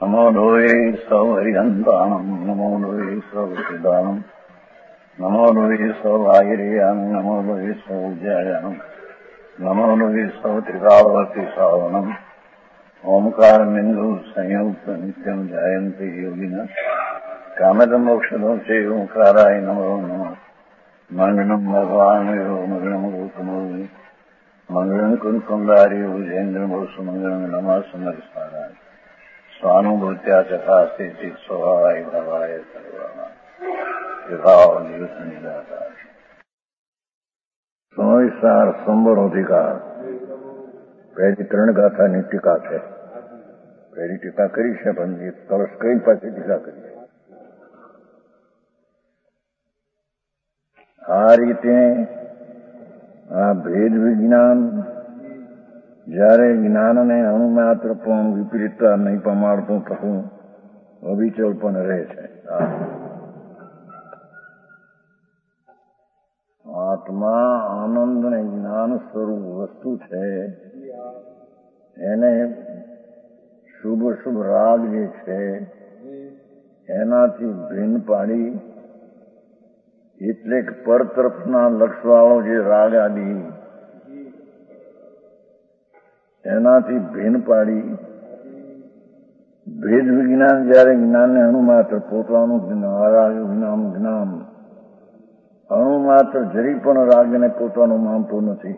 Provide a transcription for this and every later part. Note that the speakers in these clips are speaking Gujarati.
નમો લોહે સૌ હરિહંતાણમ નમો લોહે સૌ સિદ્ધાનમ નમો લોહે સૌ આયર્યાનમ નમો લોહે સૌ જયાનમ નમો લોહે સૌ ત્રિકાળવર્તી સાવનમ ઓમકાર બિંદુ સંયુક્ત નિત્યમ જાયંતિ યોગિના કામદ મોક્ષદો છે ઓંકારાય નમો નમઃ મંગલમ ભગવાન મંગલમ ગૌતમોની મંગલમ કુંકુંદારી વિજેન્દ્રમોષ મંગલમ નમઃ સમરસારાય સ્વાનુભૂત્યા ચકાસ્તે ચિત સ્વભાવાય ભવાય સર્વમાં વિભાવ નિયુત નિદાતા સમયસાર સંબરોધિકાર પહેલી 3 ગાથાની ટીકા છે. પહેલી ટીકા કરી છે પણ એ કળશ કઈ પાછી ટીકા કરી છે. આ રીતે આ ભેદ વિજ્ઞાન જયારે જ્ઞાનને અણુમાત્ર પણ વિપરીતતા નહીં પમાડતું થતું અવિચલ પણ રહે છે. આત્મા આનંદ ને જ્ઞાન સ્વરૂપ વસ્તુ છે. એને શુભ શુભ રાગ જે છે એનાથી ભિન્ન પાડી એટલે કે પર તરફના લક્ષવાળો જે રાગ આદિ એનાથી ભિન્ન પાડી ભેદ વિજ્ઞાન જયારે જ્ઞાનને અણુમાત્ર પોતાનું જ્ઞાન અણુમાત્ર જરી પણ રાગને પોતાનું માનતું નથી.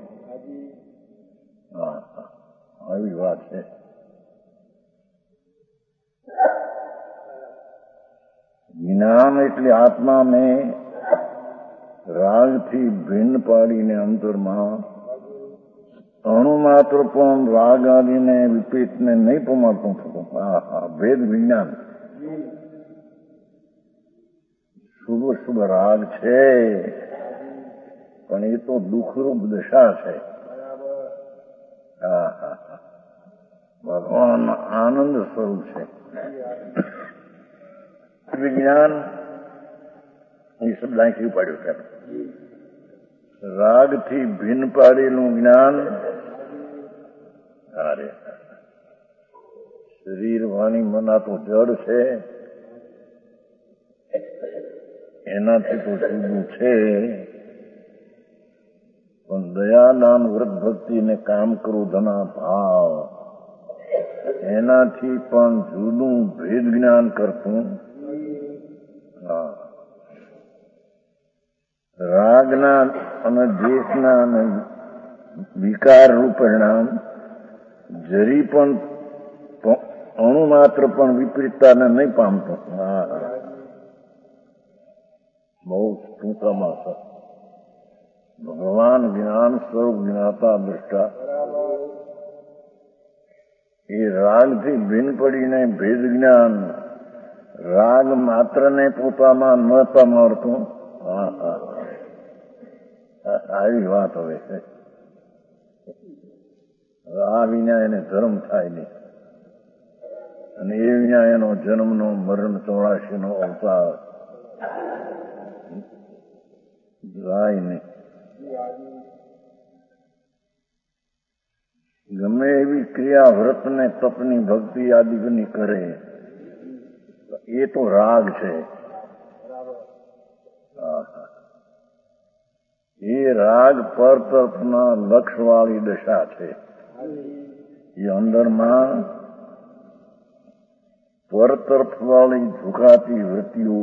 આવી વાત છે. જ્ઞાન એટલે આત્માને રાગથી ભિન્ન પાડીને અંતરમાં અણુમાત્ર પણ રાગ આદિને વિપરીતને નહીં પમાડતું થતું. ભેદ વિજ્ઞાન શુભ શુભ રાગ છે પણ એ તો દુઃખરૂપ દશા છે. ભગવાન આનંદ સ્વરૂપ છે. વિજ્ઞાન એ શબ્દ અહીં પાડ્યું છે. રાગથી ભિન્ન પાડેલું જ્ઞાન શરીર વાણી મન આ તો જડ છે એનાથી તો જુદું છે પણ દયાદાન વ્રત ભક્તિ ને કામ ક્રોધના ભાવ એનાથી પણ જુદું ભેદ જ્ઞાન કરતું. રાગના અને દ્વેષના અને વિકાર રૂપ પરિણામ જરી પણ અણુમાત્ર પણ વિપરીતતાને નહીં પામતું. બહુ ટૂંકામાં છે. ભગવાન જ્ઞાન સ્વરૂપ જ્ઞાતા દ્રષ્ટા એ રાગથી ભિન્ન પડીને ભેદ જ્ઞાન રાગ માત્રને પોતામાં ન પમાડતું. આવી વાત હવે છે. આ વિના એને ધર્મ થાય નહીં અને એ વિના એનો જન્મનો મરણ 84નો અવતાર જાય નહીં. ગમે એવી ક્રિયા વ્રતને તપની ભક્તિ આદિની કરે એ તો રાગ છે. એ રાગ પર તરફના લક્ષવાળી દશા છે. એ અંદરમાં પર તરફવાળી ઝુકાતી વૃત્તિઓ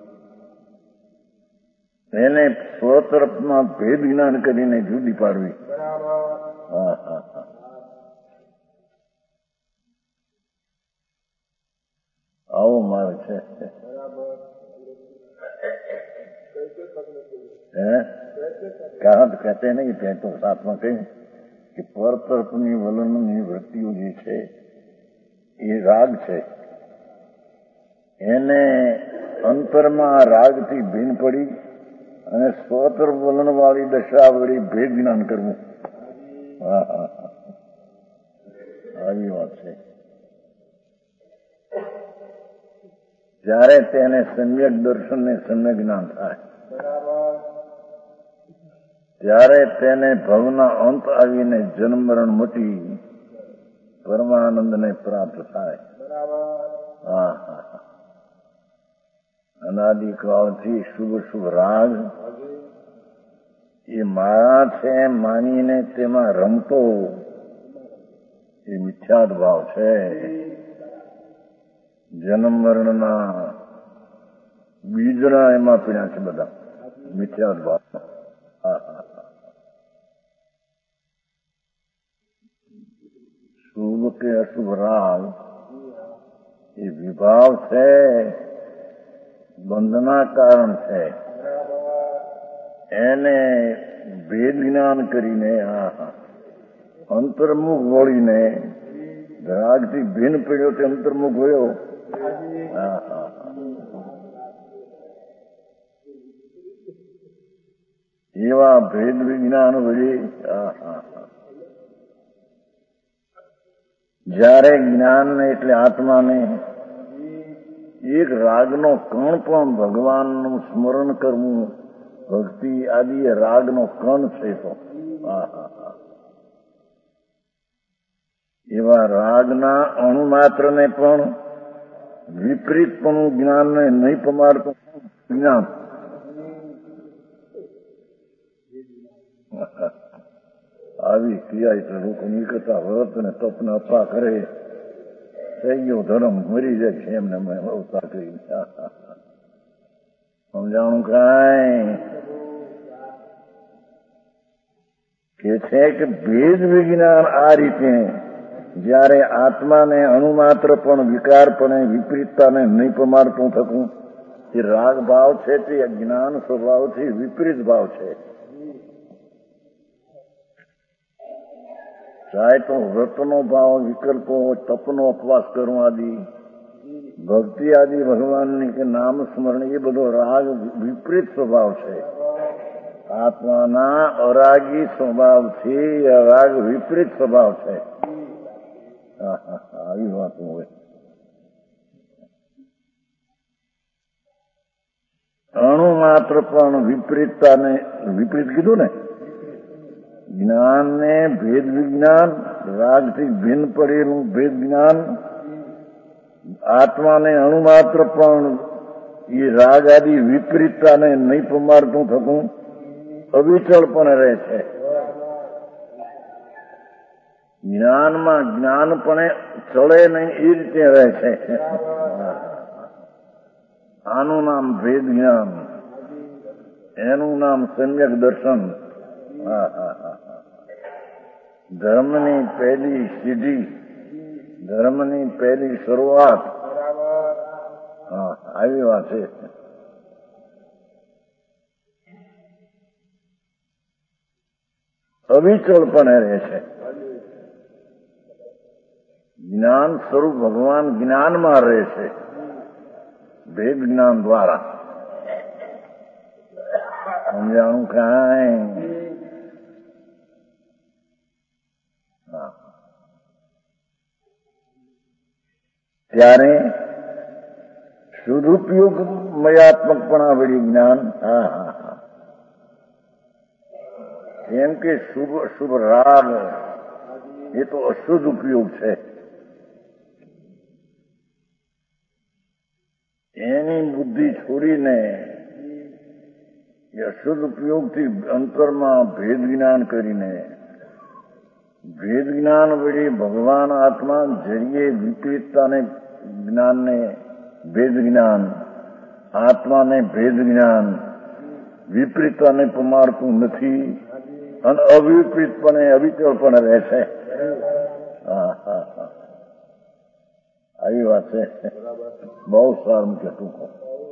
એને સ્વતરફમાં ભેદ જ્ઞાન કરીને જુદી પાડવી. આવો માર્ગ છે. કહેતે નહીં તે તો સાતમાં કહ્યું કે પર તરફની વલણની વૃત્તિઓ જે છે એ રાગ છે. એને અંતરમાં રાગથી ભિન્ન પડી અને સ્વતરફ વલણ વાળી દશા વળી ભેદ જ્ઞાન કરવું. આવી વાત છે. ત્યારે તેને સમ્યક દર્શન ને સમ્યક જ્ઞાન થાય ત્યારે તેને ભવના અંત આવીને જન્મ મરણ મટી પરમાનંદને પ્રાપ્ત થાય. અનાદિકાળથી શુભ શુભ રાગ એ મારા છે માનીને તેમાં રમતો એ મિથ્યાદ ભાવ છે. જન્મ મરણના બીજના એમાં પીણ્યા છે બધા મિથ્યાદ ભાવ. શુભ કે અશુભ રાગ એ વિભાવ છે, બંધના કારણ છે. એને ભેદ જ્ઞાન કરીને અંતર્મુખ વળીને રાગથી ભિન્ન પડ્યો તે અંતર્મુખ વળ્યો. એવા ભેદ વિજ્ઞાન વળી જયારે જ્ઞાનને એટલે આત્માને એક રાગનો કણ પણ ભગવાનનું સ્મરણ કરવું, ભક્તિ આદિ રાગનો કણ છે. તો એવા રાગના અણુ માત્રને પણ વિપરીતપણું જ્ઞાનને નહીં પમાડતું જ્ઞાન. આવી ક્રિયા એટલે લોકો નીકળતા વ્રત ને તપને અપા કરે, થઈ ગયો ધર્મ, મરી જાય છે એમને અવતાર કરી. સમજાણું કાંઈ કે છે કે ભેદ વિજ્ઞાન આ રીતે જયારે આત્માને અણુમાત્ર પણ વિકારપણે વિપરીતતાને નહીં પમાડતું થતું, એ રાગ ભાવ છે તે જ્ઞાન સ્વભાવથી વિપરીત ભાવ છે. ચાહે તો વ્રતનો ભાવ, વિકલ્પો, તપનો ઉપવાસ કરવો આદિ, ભક્તિ આદિ ભગવાનની કે નામ સ્મરણ, એ બધો રાગ વિપરીત સ્વભાવ છે. આત્માના અરાગી સ્વભાવથી રાગ વિપરીત સ્વભાવ છે. આવી વાત હોય. અણુ માત્ર પણ વિપરીતતાને વિપરીત કીધું ને, જ્ઞાનને ભેદ વિજ્ઞાન, રાગથી ભિન્ન પડેલું ભેદ જ્ઞાન, આત્માને અણુમાત્ર પણ એ રાગ આદિ વિપરીતતાને નહીં પમાડતું થતું અવિચળ પણ રહે છે. જ્ઞાનમાં જ્ઞાનપણે ચડે નહીં એ રીતે રહે છે. આનું નામ ભેદ જ્ઞાન, એનું નામ સમ્યક દર્શન. ધર્મની પહેલી સીધી, ધર્મની પહેલી શરૂઆત. આવી વાત છે. અવિચળપણે રહે છે. જ્ઞાન સ્વરૂપ ભગવાન જ્ઞાનમાં રહે છે, ભેદ જ્ઞાન દ્વારા. સમજાણું કાંઈ? ત્યારે સદુપયોગ મયાત્મકપણા વળી જ્ઞાન. કેમ કે શુભ રાગ એ તો અશુદ્ધ ઉપયોગ છે. એની બુદ્ધિ છોડીને અશુદ્ધ ઉપયોગથી અંતરમાં ભેદ જ્ઞાન કરીને, ભેદ જ્ઞાન વળી ભગવાન આત્મા જરીએ વિપરીતતાને જ્ઞાનને ભેદ જ્ઞાન, આત્માને ભેદ જ્ઞાન વિપરીતતાને પમાડતું નથી અને અવિપરીતપણે અવિચળપણે રહે છે. આવી વાત છે. બહુ સારું કે ટૂંકો.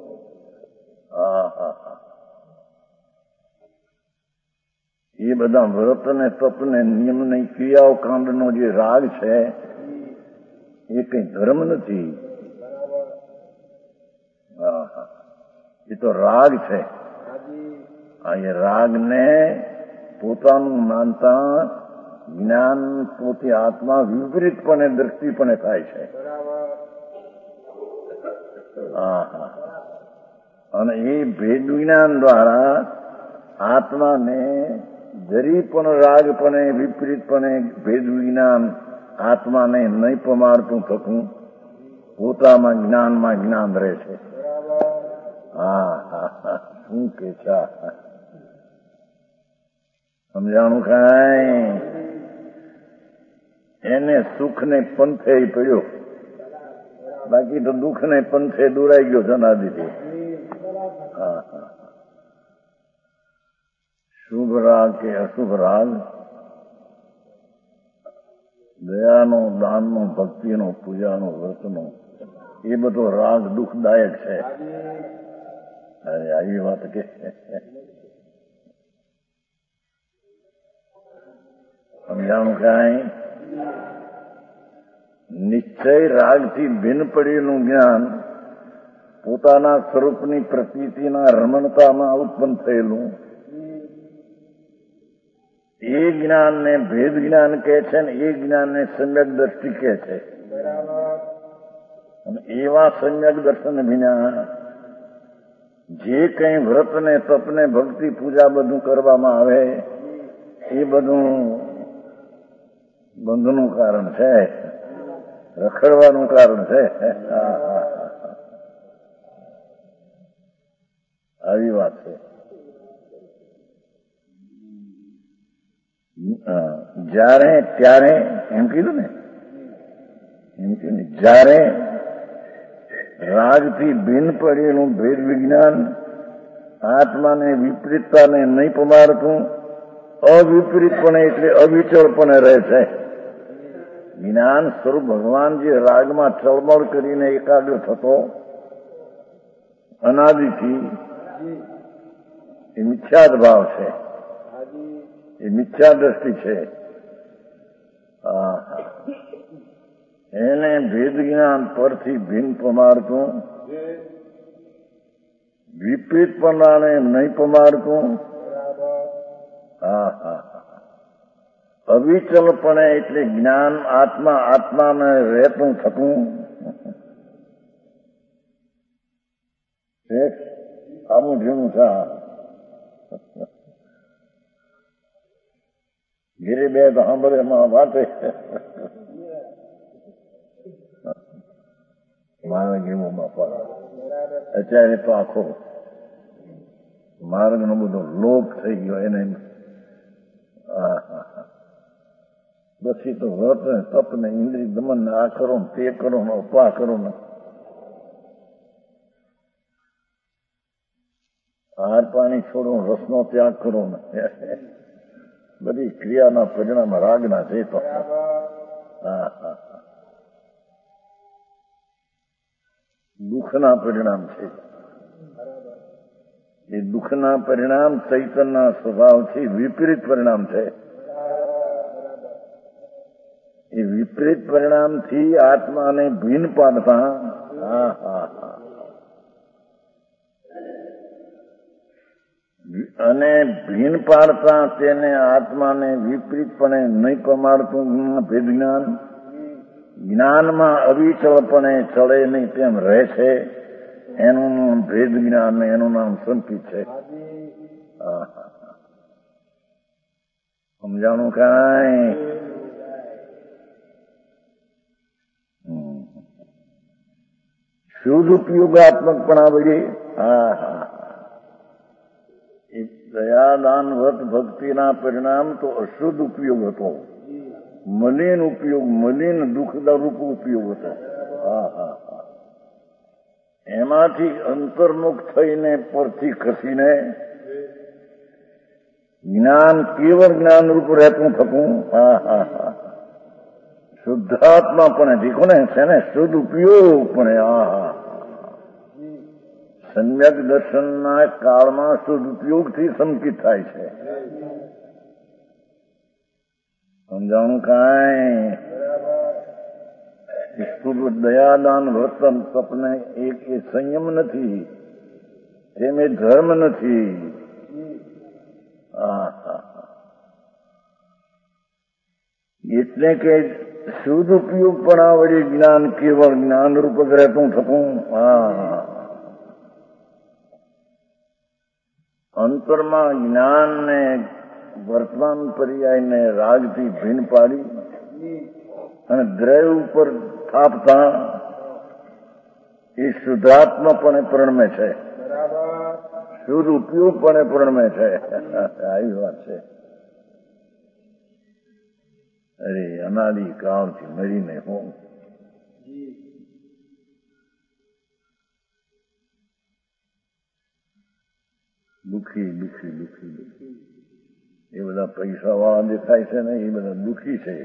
એ બધા વ્રત ને તપ ને નિયમ ને ક્રિયાઓ કાંડનો જે રાગ છે એ કઈ ધર્મ નથી. એ તો રાગ છે. એ રાગને પોતાનું માનતા જ્ઞાન પોતે આત્મા વિપરીતપણે દ્રષ્ટિપણે થાય છે. અને એ ભેદ જ્ઞાન દ્વારા આત્માને જરી પણ રાગપણે વિપરીતપણે ભેદ વિજ્ઞાન આત્માને નહીં પમાડતું થતું પોતામાં જ્ઞાનમાં જ્ઞાન રહે છે. હા શું કે છે સમજાણું કાંઈ? એને સુખને પંથે પડ્યો, બાકી તો દુઃખને પંથે દોરાઈ ગયો જનાદિથી. શુભ રાગ કે અશુભ રાગ, દયાનો, દાનનો, ભક્તિનો, પૂજાનો, વ્રતનો, એ બધો રાગ દુઃખદાયક છે. અરે આવી વાત કે સમજાણું કાંઈ? નિશ્ચય રાગથી ભિન્ન પડેલું જ્ઞાન પોતાના સ્વરૂપની પ્રતીતિના રમણતામાં ઉત્પન્ન થયેલું એ જ્ઞાનને ભેદ જ્ઞાન કહે છે ને એ જ્ઞાનને સમ્યક દ્રષ્ટિ કહે છે. અને એવા સમ્યક દર્શન વિના જે કંઈ વ્રતને, તપને, ભક્તિ, પૂજા બધું કરવામાં આવે એ બધું બંધનું કારણ છે, રખડવાનું કારણ છે. આવી વાત છે. જ્યારે ત્યારે એમ કીધું ને, જ્યારે રાગથી ભિન્ન પડેલું ભેદ વિજ્ઞાન આત્માને વિપરીતતાને નહીં પમાડતું, અવિપરીતપણે એટલે અવિચળપણે રહે છે. જ્ઞાન સ્વરૂપ ભગવાન જે રાગમાં ચળમળ કરીને એકાગ્ર થતો અનાદિથી એ મિથ્યાદ ભાવ છે, એ મિથ્યા દ્રષ્ટિ છે. એને ભેદ જ્ઞાન પરથી ભિન્ન પમાડતું, વિપરીતપણાને નહીં પમાડતું, અવિચલપણે એટલે જ્ઞાન આત્માને રહેતું થતું. આવું જેવું છે. ઘેરે બે તો સાંભળે એમાં વાતે મારે ગેમોમાં પડે. અત્યારે તો આખો માર્ગનો બધો લોપ થઈ ગયો એને. પછી તો વ્રત ને, તપ ને, ઇન્દ્રિય દમન ને, આ કરો ને, તે કરો ને, ઉપા કરો ને, આહાર પાણી છોડો, રસનો ત્યાગ કરો ને, બધી ક્રિયાના પરિણામ રાગના છે. તો દુઃખના પરિણામ છે. એ દુઃખના પરિણામ ચૈતનના સ્વભાવથી વિપરીત પરિણામ છે. એ વિપરીત પરિણામથી આત્માને ભિન્ન પાડતા અને ભિન્ન પાડતા તેને આત્માને વિપરીતપણે નહીં પમાડતું ભેદ જ્ઞાન જ્ઞાનમાં અવિચળપણે ચડે નહીં તેમ રહે છે. એનું નામ ભેદ જ્ઞાન ને એનું નામ સંકિત છે. સમજાણું કાંઈ? શુદ્ધ ઉપયોગાત્મકપણા વળી એ દયાદાન વ્રત ભક્તિના પરિણામ તો અશુદ્ધ ઉપયોગ હતો, મલિન ઉપયોગ, મલિન દુઃખદારૂપ ઉપયોગ હતો. એમાંથી અંતર્મુખ થઈને પરથી ખસીને જ્ઞાન કેવળ જ્ઞાન રૂપ રહેતું થતું. શુદ્ધાત્મા પણ દીખો ને છે ને, શુદ્ધ ઉપયોગ પણ. સમ્યક દર્શનના કાળમાં શુદ્ધ ઉપયોગથી સંકિત થાય છે. સમજાણું કાંઈ? શુભ દયાદાન વર્તન તપને એક એ સંયમ નથી, તેમ એ ધર્મ નથી. એટલે કે શુદ્ધ ઉપયોગ પણ આવડે જ્ઞાન કેવળ જ્ઞાન રૂપ જ રહેતું થતું. અંતરમાં જ્ઞાનને વર્તમાન પર્યાયને રાગથી ભિન્ન પાડી અને દ્રવ્ય ઉપર થાપતા એ શુદ્ધાત્માપણે પ્રણમે છે, શુદ્ધ ઉપયોગપણે પ્રણમે છે. આવી વાત છે. અરે અનાદિ કાળથી મરીને હું દુઃખી દુઃખી દુઃખી દુઃખી. એ બધા પૈસા વાળા દેખાય છે ને એ બધા દુઃખી છે.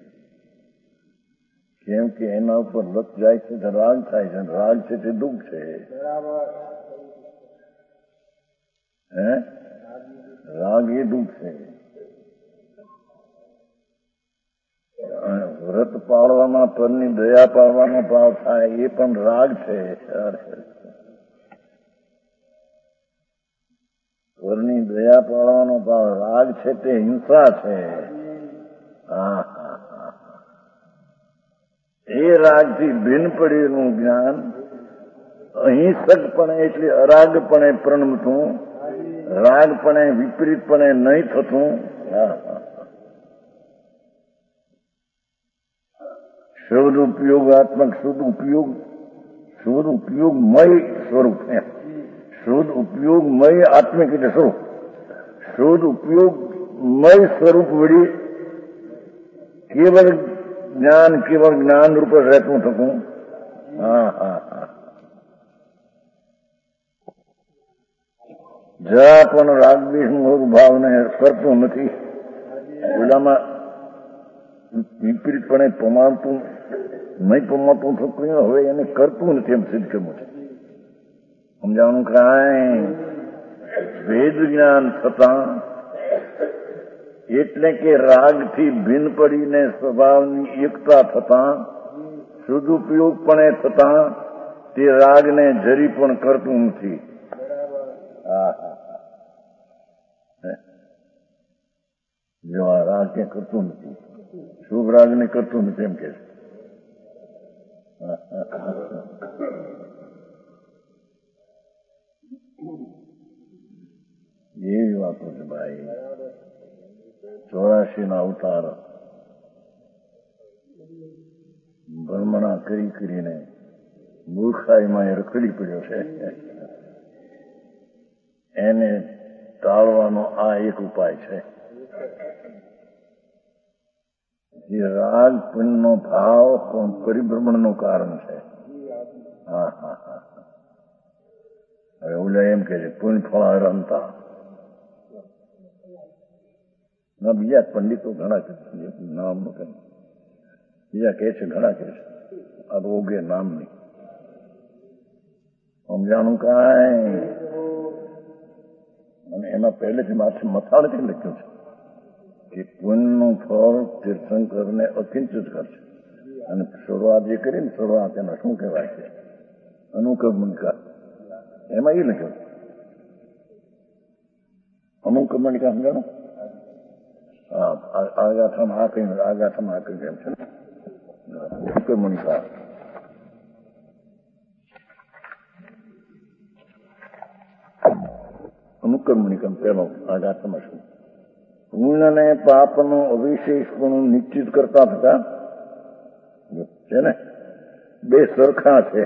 કેમ કે એના ઉપર લત જાય છે તો રાગ થાય છે, રાગ છે તે દુઃખ છે. હે રાગ એ દુઃખ છે. વ્રત પાળવામાં પરની દયા પાળવાનો ભાવ થાય એ પણ રાગ છે. પરની દયા પાળવાનો ભાવ રાગ છે તે હિંસા છે. એ રાગથી ભિન્ન પડેલું જ્ઞાન અહિંસકપણે એટલે અરાગપણે પ્રણમતું, રાગપણે વિપરીતપણે નહીં થતું. શુદ્ધ ઉપયોગાત્મક શુદ્ધ ઉપયોગમય સ્વરૂપ. શુદ્ધ ઉપયોગમય આત્મિક એટલે સ્વરૂપ. શુદ્ધ ઉપયોગમય સ્વરૂપ વળી કેવળ જ્ઞાન રૂપ રહેતું થતું. જરા પણ રાગદ્વેષ ભાવને કરતું નથી. ઓલામાં વિપરીતપણે પમાડતું નહીં, પમાડતું થતું હવે એને કરતું નથી એમ સિદ્ધ કરવું છે. સમજાવવાનું કાંઈ વેદ જ્ઞાન થતા એટલે કે રાગથી ભિન્ન પડીને સ્વભાવની એકતા થતા, સદુપયોગપણે થતા તે રાગને જરી પણ કરતું નથી. જો આ રાગ ક્યાં કરતું નથી, શુભ રાગને કરતું નથી એમ કે છે. એવી વાતો છે ભાઈ. 84 ના અવતાર ભ્રમણા કરી કરીને મૂર્ખાઈમાં એ રખડી પડ્યો છે. એને ટાળવાનો આ એક ઉપાય છે. જે રાગ પુણ્યનો ભાવ પરિભ્રમણનું કારણ છે. હવે ઓલા એમ કે છે પુણ્ય ફળા રમતા ના. બીજા પંડિતો ઘણા છે, નામ કઈ બીજા કે છે, ઘણા કે છે આ રોગે નામ નહીં. સમજાણું કાંઈ. અને એમાં પહેલેથી માથે મથાળથી લખ્યું છે કે પુણ્યનું ફળ તીર્થંકરને અકિંચિત કરશે. અને શરૂઆત જે કરી ને શરૂઆત એના શું કહેવાય છે, અનુકર્મણિકા. એમાં એ લખ્યું અનુકર્મણિકા. સમજાણું? આગાથામાં આ કઈ, આગાથામાં આ કઈ એમ છે ને અનુકર્મણિકા. અનુકર્મણિકા પેલો આગાથામાં શું? પૂર્ણ ને પાપનું અવિશેષપણું નિશ્ચિત કરતા થતા છે ને, બે સરખા છે.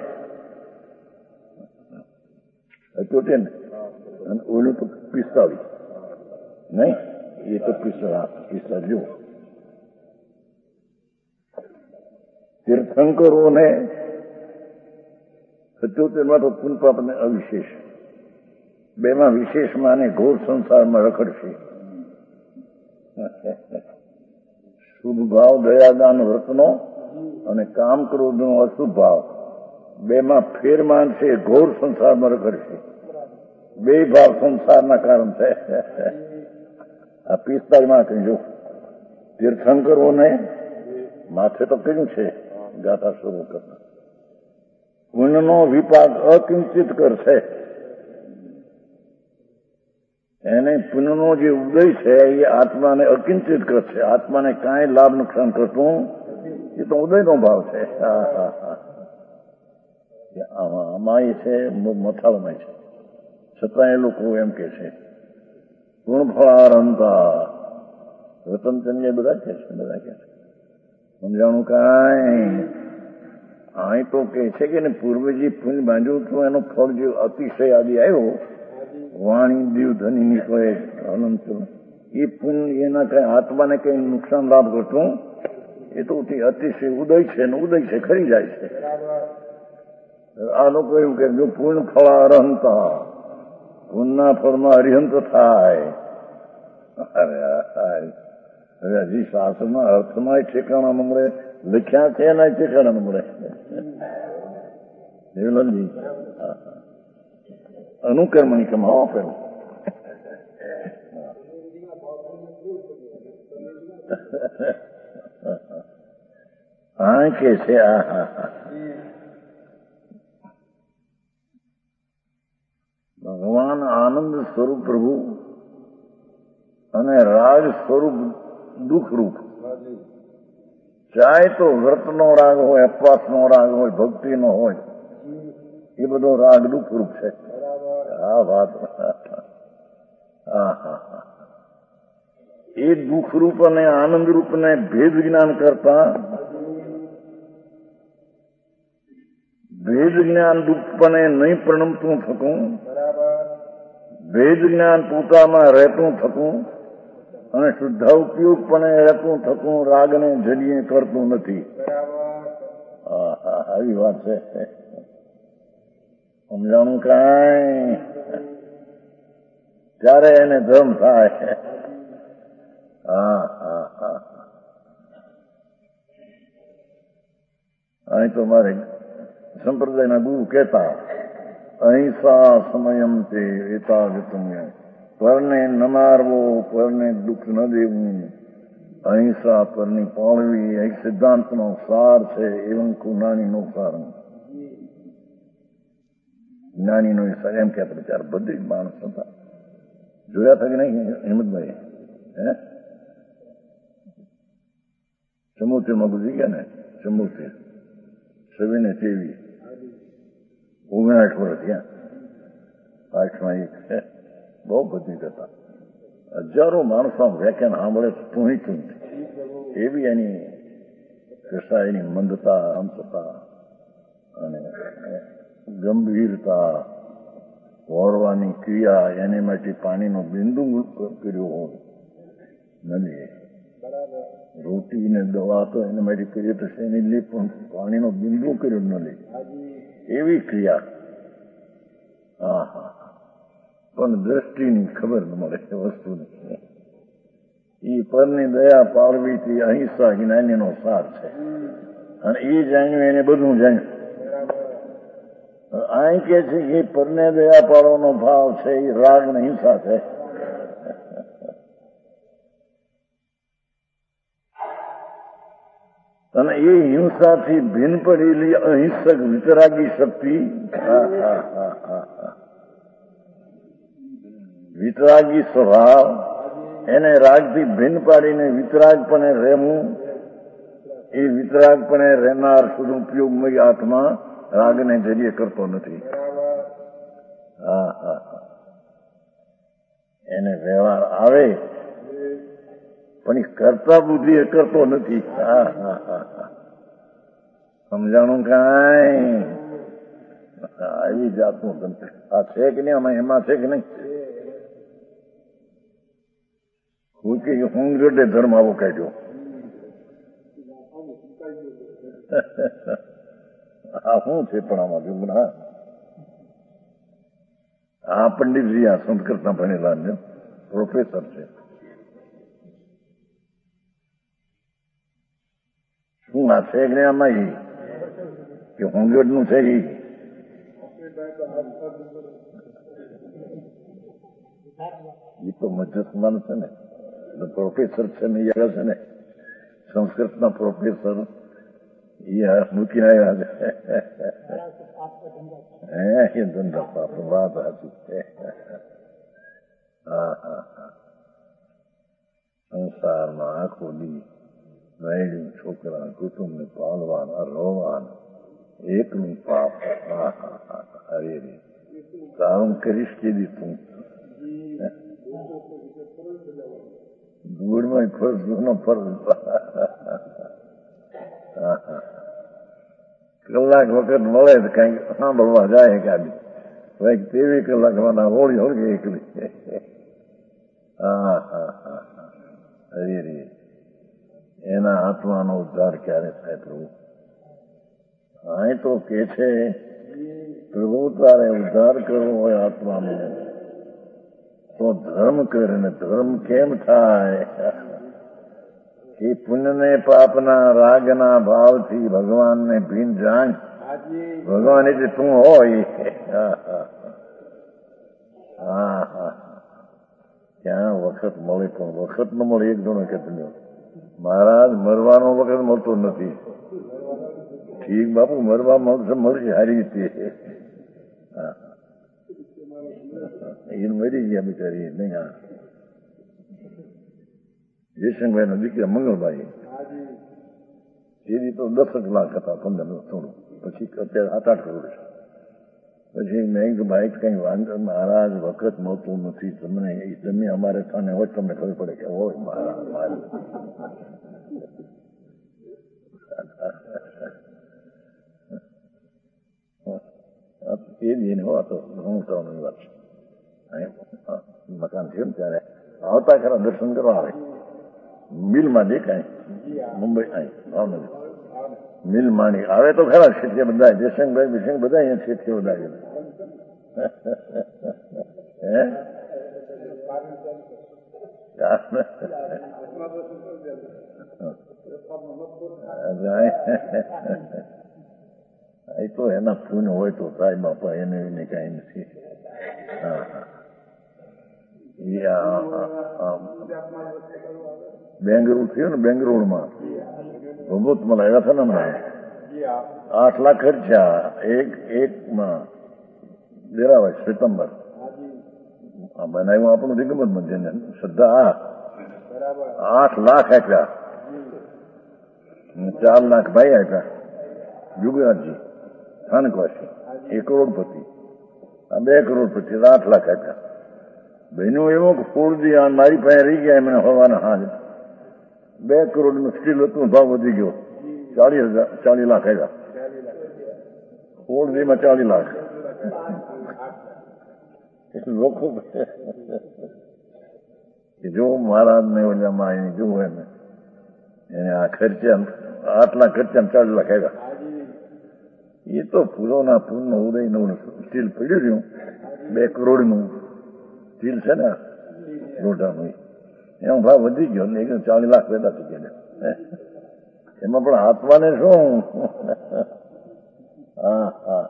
ચોટે ને અને ઓલું તો 45 નહીં, એ તો 45 જુઓ. તીર્થંકરોને 77 તો પુન પાપને અવિશેષ, બેમાં વિશેષમાં અને ઘોર સંસારમાં રખડશે. શુભ ભાવ દયાદાન વ્રતનો અને કામ ક્રોધનો અશુભ ભાવ, બેમાં ફેર માનશે, ઘોર સંસારમાં રખડશે. બે ભાવ સંસારના કારણ છે. આ 45 કહ્યું. તીર્થંકરોને માથે તો કહ્યું છે ગાથા શરૂ કરતા, પુણ્યનો વિપાક અકિંચિત કરશે. એને પુણ્યનો જે ઉદય છે એ આત્માને અકિંચિત કરશે. આત્માને કાંઈ લાભ નુકસાન કરતું એ તો ઉદયનો ભાવ છે. આમાં એ છે મથાળમાં છે. છતાં એ લોકો એમ કે છે ગુણફળારંતા રતનચંદ્ર બધા કે છે, બધા કે છે. સમજાણું કાંઈ. આ અહીં તો કે છે કે પૂર્વે જે પુણ્ય બાંધ્યું હતું એનો ફળ જે અતિશય આદિ આવ્યો, વાણી દીવ ધની નીકળે અનંત, એ પુણ્ય એના કઈ આત્માને કઈ નુકસાન લાભ કરતું એ તો અતિશય ઉદય છે ને ઉદય છે ખરી જાય છે. આ લોકો એવું કે જો પૂર્ણ ફળ અરહંતા, પુણ્યના ફળમાં અરિહંત થાય. અરે હજી શાસ્ત્રમાં અર્થમાં ઠેકાણા મળે, લખ્યા છે એના ઠેકાણા મળે. દેવલાલજી અનુકર્મની કમાવો પેલું. હા કે છે ભગવાન આનંદ સ્વરૂપ પ્રભુ અને રાગ સ્વરૂપ દુઃખ રૂપ. ચાહે તો વ્રતનો રાગ હોય, અપવાસનો રાગ હોય, ભક્તિનો હોય, એ બધો રાગ દુઃખ રૂપ છે. આ વાત એ દુઃખ રૂપ અને આનંદ રૂપને ભેદ જ્ઞાન કરતા, ભેદ જ્ઞાન દુઃખપણે નહીં પ્રણમતું થતું, ભેદ જ્ઞાન પોતામાં રહેતું થતું અને શુદ્ધા ઉપયોગપણે રહેતું થતું રાગને જડીએ કરતું નથી. આવી વાત છે. સમજાણું કાંઈ ત્યારે એને ધર્મ થાય. અહીં તો મારે સંપ્રદાયના ગુરુ કહેતા, અહિંસા સમયમ તે એતાગતમ્ય, પરને ન મારવો, પરને દુઃખ ન દેવું, અહિંસા પરની પાળવી એક સિદ્ધાંતનો સાર છે. એવં જ્ઞાનીનો સાર, જ્ઞાનીનો એ સાર એમ કહેતા. બિચાર બધી જ માણસ હતા. જોયા હતા કે નહીં હિંમતભાઈ? ચમોતેરમાં ગુજરી ગયા ને, 74 સવીને 23 59 વર્ષ થયા. 8માં 1 છે. બહુ બધી હતા. હજારો માણસો વ્યાખ્યાન સાંભળે તું એવી એની કૃષ્ણ એની મંદતા, અંતતા અને ગંભીરતા, વોરવાની ક્રિયા, એને માટે પાણીનો બિંદુ કર્યો હોય નથી. રોટી ને દવા તો એને માટે કરીએ તો એની લે, પણ પાણીનો બિંદુ કર્યો ન લે એવી ક્રિયા. પણ દ્રષ્ટિની ખબર ન મળે વસ્તુની. એ પરની દયા પાળવીથી અહિંસા જ્ઞાનીનો સાર છે. અને એ જાણ્યું એને બધું જાણ્યું. અહીં કે છે એ પરને દયા પાળવાનો ભાવ છે, એ રાગ ને હિંસા છે. અને એ હિંસાથી ભિન્ન પડેલી અહિંસક વિતરાગી શક્તિ, વિતરાગી સ્વભાવ, એને રાગથી ભિન્ન પાડીને વિતરાગપણે રહેવું, એ વિતરાગપણે રહેનાર શુદ્ધ ઉપયોગમય આત્મા રાગને જરીએ કરતો નથી. એને વ્યવહાર આવે પણ એ કરતા બુદ્ધિ એ કરતો નથી. સમજાણું કાંઈ? આવી જાતનું આ છે કે નહીં? આમાં એમાં છે કે નહીં? કોઈ કે હું જોડે ધર્મ આવો કાઢ્યો. આ શું છે પણ આમાં જોવું? આ પંડિતજી આ સંસ્કૃતના ભણેલા ને પ્રોફેસર છે. શું આ છે કે આમાં કે હોંગડ નું છે? એ તો મધ્યસ્થમાન છે ને, પ્રોફેસર છે ને, યાદ છે ને સંસ્કૃતના પ્રોફેસર મૂકીને આવ્યા છે. એ ધંધા પાપ વાત હતી. સંસારમાં આખો દી વૈડ્યું છોકરા કુટુંબને પાલવાના, રોવાના, એકનું પાપ. અરે રે તારું કરીશ કીધી તું ધૂળમાં ફરજ ફરજ કલાક વખત મળે તો કઈક સાંભળવા જાય કાઢી કઈક તેવી કલાકમાં હોળી હોળી એકલી. હા હા હા હા હરી એના આત્માનો ઉદ્ધાર ક્યારે થાય પ્રભુ? અહીં તો કે છે પ્રભુ તારે ઉદ્ધાર કરવો હોય આત્માનો તો ધર્મ કરે ને ધર્મ કેમ થાય? એ પુણ્યને પાપના રાગના ભાવથી ભગવાનને ભીન જાણ. ભગવાન એટલે તું હોય. હા હા ક્યાં વખત મળે પણ વખત ન મળે એક જણો કે મહારાજ મરવાનો વખત મળતો નથી. ઠીક બાપુ મરવા મળશે સારી રીતે. એ મરી ગયા બિચારી નહીં. હા જયશંકરભાઈ ના દીકરા મંગળભાઈ એ તો 10 લાખ હતા 15 થોડું પછી અત્યારે 7-8 કરોડ છે. પછી મેં ભાઈ કઈ વાંધો મહારાજ વખત મળતું નથી તમે અમારે થાને હોય તમને ખબર પડે કે હોય મહારાજ એ જ એને હતો ઘણું કરવાની વાત છે. મકાન થયું ને ત્યારે આવતા ખરા દર્શન કરવા આવે મિલમાં દેખાય મુંબઈ ભાવનગર મિલ માણી આવે તો ખરા ક્ષેત્રે બધા જયશંકભાઈ બિશંક બધા અહીંયા ક્ષેત્રે બધા એ તો એના પૂન હોય તો થાય બાપા એને કઈ નથી. બેંગલુરુ થયું ને બેંગલુરુમાં ભૂત મળ્યા હતા ને હમણાં 8 લાખ ખર્ચા એકમાં દેરાવાય સિતંબર બનાવ્યું આપણું દિગમત મંદિર શ્રદ્ધા 8 લાખ આપ્યા 4 લાખ ભાઈ આપ્યા યુગરાજજી સ્થાનકવાસી 1 કરોડપતિ 2 કરોડપતિ 8 લાખ આપ્યા. બહેનું એવું ફૂળદી મારી પાસે રહી ગયા મને હોવાના હાલ 2 કરોડ નું સ્ટીલ હતું ભાવ વધી ગયો 40 લાખ આવ્યા. ફૂળદીમાં 40 લાખ લોકો જો મહારાજ ને ઓલામાં એને જોવું એને આ ખર્ચા 8 લાખ ખર્ચા 40 લાખ આવ્યા. એ તો ફૂલોના ફૂલનો ઉદયનું સ્ટીલ પડ્યું રહ્યું 2 કરોડનું સ્ટીલ છે ને લોઢાનું એનો ભાવ વધી ગયો એટલે 40 લાખ પેદા થઈ ગયા. એમાં પણ આત્માને શું હા હા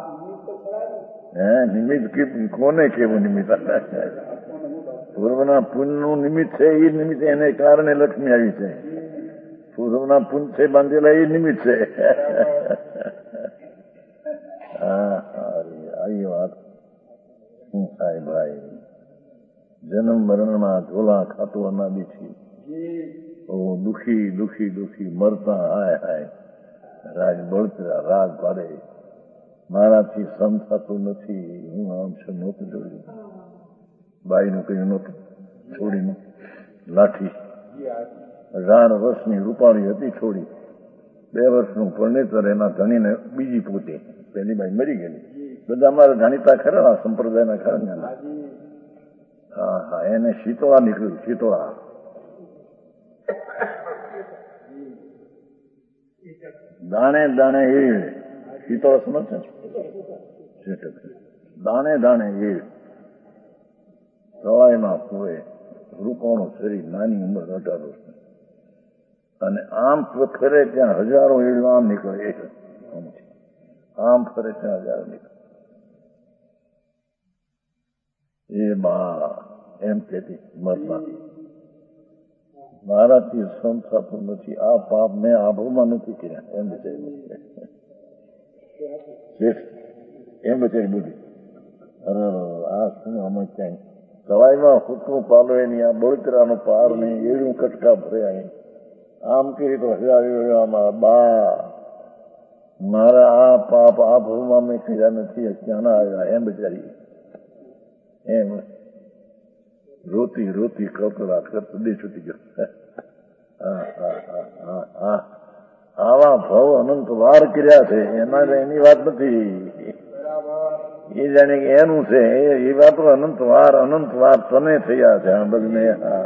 નિમિત્ત કોને કેવું નિમિત્ત પૂર્વના પુણ્યનું નિમિત્ત છે એ નિમિત્તે એને કારણે લક્ષ્મી આવી છે. પૂર્વના પુણ્ય છે બાંધેલા એ નિમિત્ત છે. આવી વાત શું થાય ભાઈ? જન્મ મરણમાં ઝોલા ખાતો અનાદિથી દુખી દુખી દુખી મરતા હાય હાય રાગ બળતરા રાગ ભાડે મારાથી સમ થતું નથી. હું આમ છે નહોતું જોયું બાઈનું કયું નહોતું છોડીનું લાઠી 18 વર્ષની રૂપાળી હતી છોડી 2 વર્ષનું પરણેતર એના ધણીને બીજી પોતે પેલી બાઈ મરી ગયેલી. બધા અમારા જાણીતા ખરા સંપ્રદાયના ખરા ને. હા હા એને શીતળા નીકળ્યું શીતળા દાણે દાણે એ શીતળા સમજ છે દાણે દાણે એ સવાઈમાં પૂરે રૂપાણું શરીર નાની ઉંમર 18 વર્ષ અને આમ ફરે ત્યાં હજારો એડું આમ નીકળે આમ ફરે ત્યાં હજારો નીકળે. એ બા એમ કેતી મરતા મારાથી સમ થતું નથી. આ પાપ મેં આભમાં નથી કર્યા એમ બચારી એમ બચારી બોલી. અરે આ શું અમે ક્યાંય સવાઈમાં હુકનું પાલો એની આ બળતરાનો પાર નહીં એડું કટકા ભર્યા આમ કરી તો હજાર બા મારા આ પાપ આભમાં મેં કર્યા નથી ક્યાં ના આવ્યા એમ બચારી એમ રોતી રોતી કકડાટ કરતો દે છૂટી ગયો. આવા ભવ અનંત વાર કર્યા છે એની વાત નથી. એ જાણે કે એનું છે એ વાતો અનંત વાર તમે થયા છે. આ બધને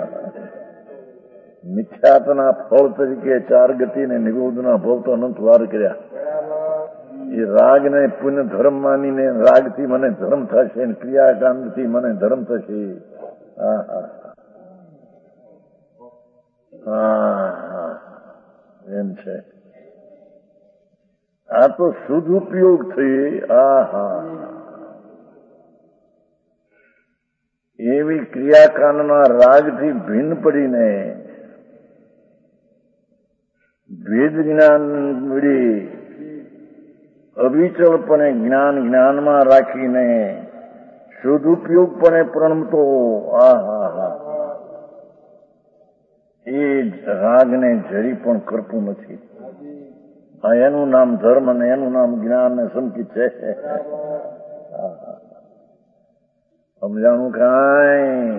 મિથ્યાત્વના ફળ તરીકે 4 ગતિ ને નિરોધના ભવ તો અનંત વાર કર્યા. એ રાગ ને પુણ્ય ધર્મ માનીને રાગથી મને ધર્મ થશે, ક્રિયાકાંડથી મને ધર્મ થશે. એમ છે. આ તો શુદ્ધ ઉપયોગ થઈ. એવી ક્રિયાકાંડના રાગથી ભિન્ન પડીને ભેદ જ્ઞાન મળી અવિચળપણે જ્ઞાનમાં રાખીને સદુપયોગપણે પ્રણમતો એ રાગને જરી પણ કરતું નથી. એનું નામ ધર્મ અને એનું નામ જ્ઞાન ને સંકિત છે. સમજાણું કાંઈ?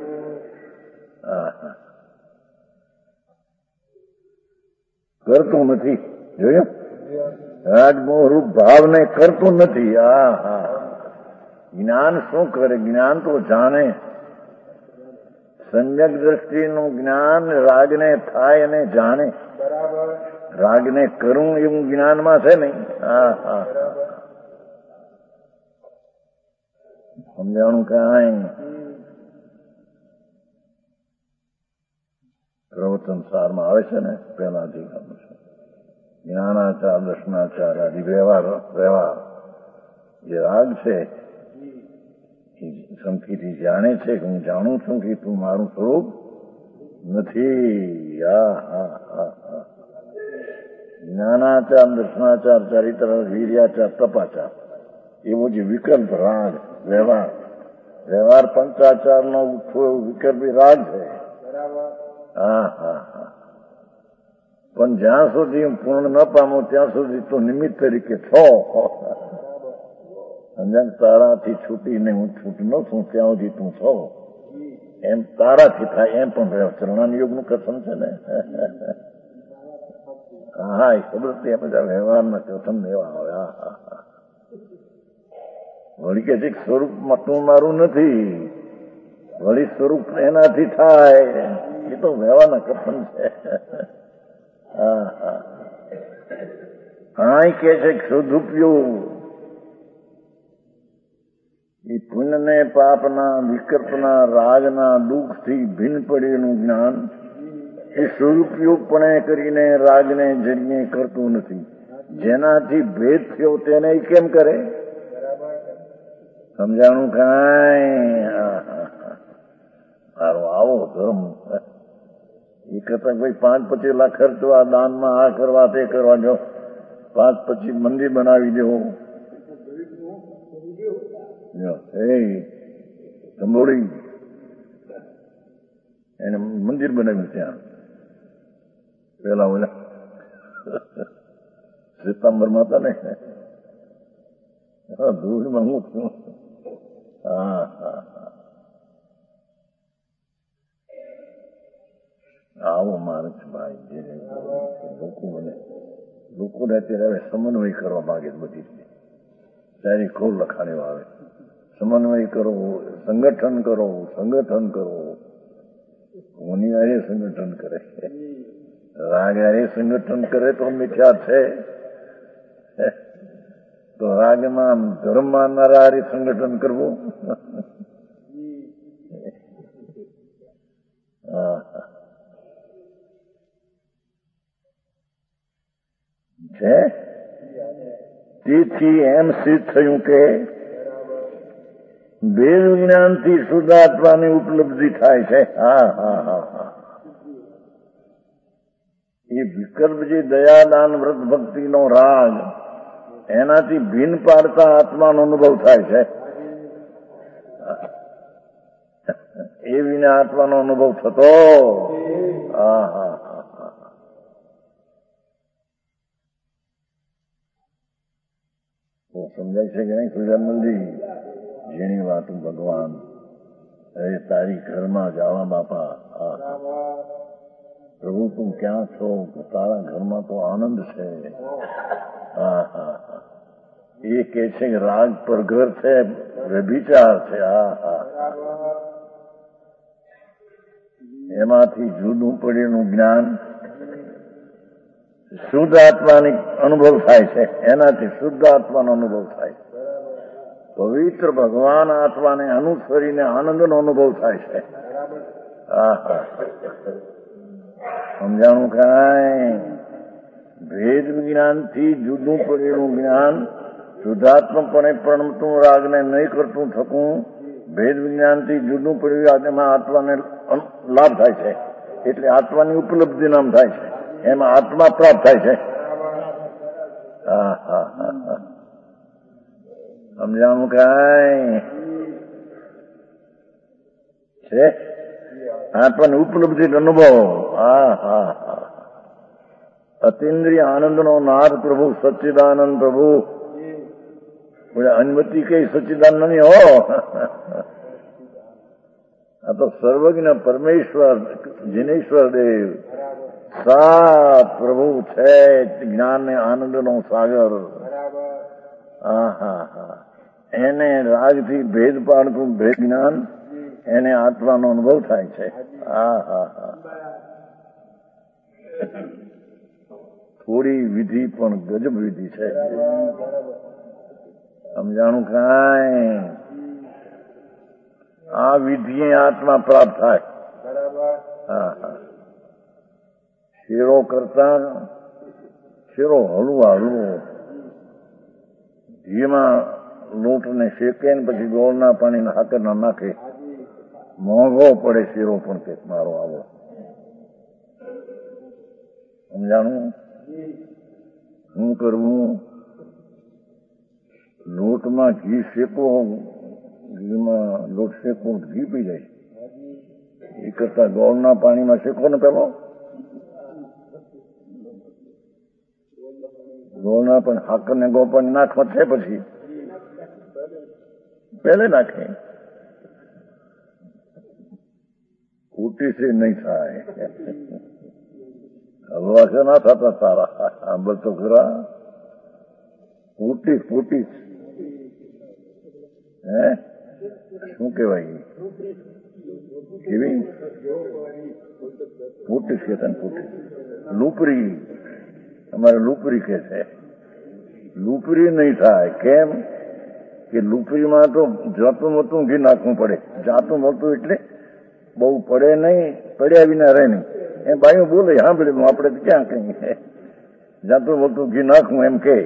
કરતું નથી. જોયું? રાજમોહરૂપ ભાવને કરતું નથી. જ્ઞાન શું કરે? જ્ઞાન તો જાણે. સંયક દ્રષ્ટિનું જ્ઞાન રાગને થાય અને જાણે. રાગને કરું એવું જ્ઞાનમાં છે નહીં. સમજાણું કાંઈ? પ્રવચન સારમાં આવે છે ને પહેલાથી જ્ઞાનાચાર દર્શનાચાર આદિ વ્યવહાર જે રાગ છે એ સંખીથી જાણે છે કે હું જાણું છું કે તું મારું સ્વરૂપ નથી. જ્ઞાનાચાર દર્શનાચાર ચારિત્ર વીર્યાચાર તપાચાર એવો જે વિકલ્પ રાગ વ્યવહાર પંચાચાર નો વિકલ્પી રાગ છે. પણ જ્યાં સુધી હું પૂર્ણ ન પામું ત્યાં સુધી તો નિમિત્ત તરીકે છો. તારાથી છૂટીને હું છૂટ ન છું ત્યાં સુધી તું છો. એમ તારાથી થાય એમ પણ ચરણાન યોગનું કથન છે ને. એ ખબર છે બધા વ્યવહારના કથન એવા આવે. વળી કે સ્વરૂપ તું મારું નથી, વળી સ્વરૂપ એનાથી થાય. એ તો વ્યવહારના કથન છે. કે છે સદુપયોગ એ પુણ્ય ને પાપના વિકલ્પના રાગના દુઃખથી ભિન્ન પડેલું જ્ઞાન એ સદુપયોગપણે કરીને રાગને જરીએ કરતું નથી. જેનાથી ભેદ થયો તેને કેમ કરે? સમજાણું કાંઈ? આવો ધર્મ એ કરતા ભાઈ 5-25 લાખ ખર્ચવા, દાનમાં આ કરવા તે કરવા, જો 5-25 મંદિર બનાવી દેવો. કંબોડી એને મંદિર બનાવ્યું ત્યાં પેલા ઓલા સિતંબરમાં હતા ને. ધૂળમાં હું છું. આવો માણસ ભાઈ લોકોને અત્યારે હવે સમન્વય કરવા માંગે બધી ત્યારે ખોલ લખાણીઓ આવે. સમન્વય કરો, સંગઠન કરો. કોની આરે સંગઠન કરે? રાગ આરે સંગઠન કરે તો મિથ્યા છે. તો રાગમાં ધર્મ માનનારા આરે સંગઠન કરવું છે. તેથી એમ સિદ્ધ થયું કે વેદ વિજ્ઞાનથી શુદ્ધાત્માની ઉપલબ્ધિ થાય છે. એ વિકલ્પ જે દયાદાન વ્રત ભક્તિનો રાગ એનાથી ભિન્ન પાડતા આત્માનો અનુભવ થાય છે. એ વિના આત્માનો અનુભવ થતો. સમજાય છે કે નહીં સુજાનંદજી? જેની વાત ભગવાન અરે તારી ઘરમાં જવા બાપા પ્રભુ તું ક્યાં છો? તારા ઘરમાં તો આનંદ છે. હા હા હા. એ કે છે કે રાગ પર ઘર છે, વ્યભિચાર છે. હા હા. એમાંથી જુદું પડેલું જ્ઞાન શુદ્ધ આત્માની અનુભવ થાય છે. એનાથી શુદ્ધ આત્માનો અનુભવ થાય છે. પવિત્ર ભગવાન આત્માને અનુસરીને આનંદનો અનુભવ થાય છે. હા હા. સમજાણું કાંઈ? ભેદ વિજ્ઞાનથી જુદું પડેલું જ્ઞાન શુદ્ધાત્મકપણે પરમતું રાગને નહીં કરતું થકું ભેદ વિજ્ઞાનથી જુદું પડેલું એમાં આત્માને લાભ થાય છે. એટલે આત્માની ઉપલબ્ધિ નામ થાય છે. એમાં આત્મા પ્રાપ્ત થાય છે. હા હા હા હા. સમજાણું કાંઈ છે? આત્માની ઉપલબ્ધિ અનુભવ. હા હા હા. અતિન્દ્રિય આનંદનો નાદ પ્રભુ સચ્ચિદાનંદ પ્રભુ. અનુમતિ કઈ સચ્ચિદાનંદ નહીં હો. આ તો સર્વજ્ઞ પરમેશ્વર જીનેશ્વર દેવ સાત પ્રભુ છે. જ્ઞાન ને આનંદનો સાગર. હા હા હા. એને રાગથી ભેદ પાડતું ભેદ જ્ઞાન એને આત્માનો અનુભવ થાય છે. હા હા હા. થોડી વિધિ પણ ગજબ વિધિ છે. સમજાણું કાંઈ? આ વિધિએ આત્મા પ્રાપ્ત થાય. હા હા. શેરો કરતા શેરો હલવો ઘીમાં લોટને શેકે ને પછી ગોળના પાણીના હાકરના નાખે. મોંઘો પડે શેરો પણ કે મારો આવો. સમજાણું? શું કરવું? લોટમાં ઘી શેકો, ઘીમાં લોટ શેકો, ઘી પી જાય. એ કરતા ગોળના પાણીમાં શેકો ને પેલો ગોળના પણ હાકર ને ગોળ પાણી નાખવા છે. પછી પહેલે નાખે ખોટી છે નહીં થાય. હલવા છે ના થતા તારા. આંબલ તો ખરા. ફૂટી હે શું કેવાય? કેવી ફૂટીશ કે તને ફૂટી લૂપરી. અમારે લૂપરી કે છે. લૂપરી નહીં થાય. કેમ કે લૂપરીમાં તો જાતું મોતું ઘી નાખવું પડે. જાતું મોતું એટલે બહુ પડે નહીં, પડ્યા વિના રહે નહીં. એ બાયું બોલે સાંભળેલું આપણે તો ક્યાં કઈ. જાતું મોતું ઘી નાખવું એમ કે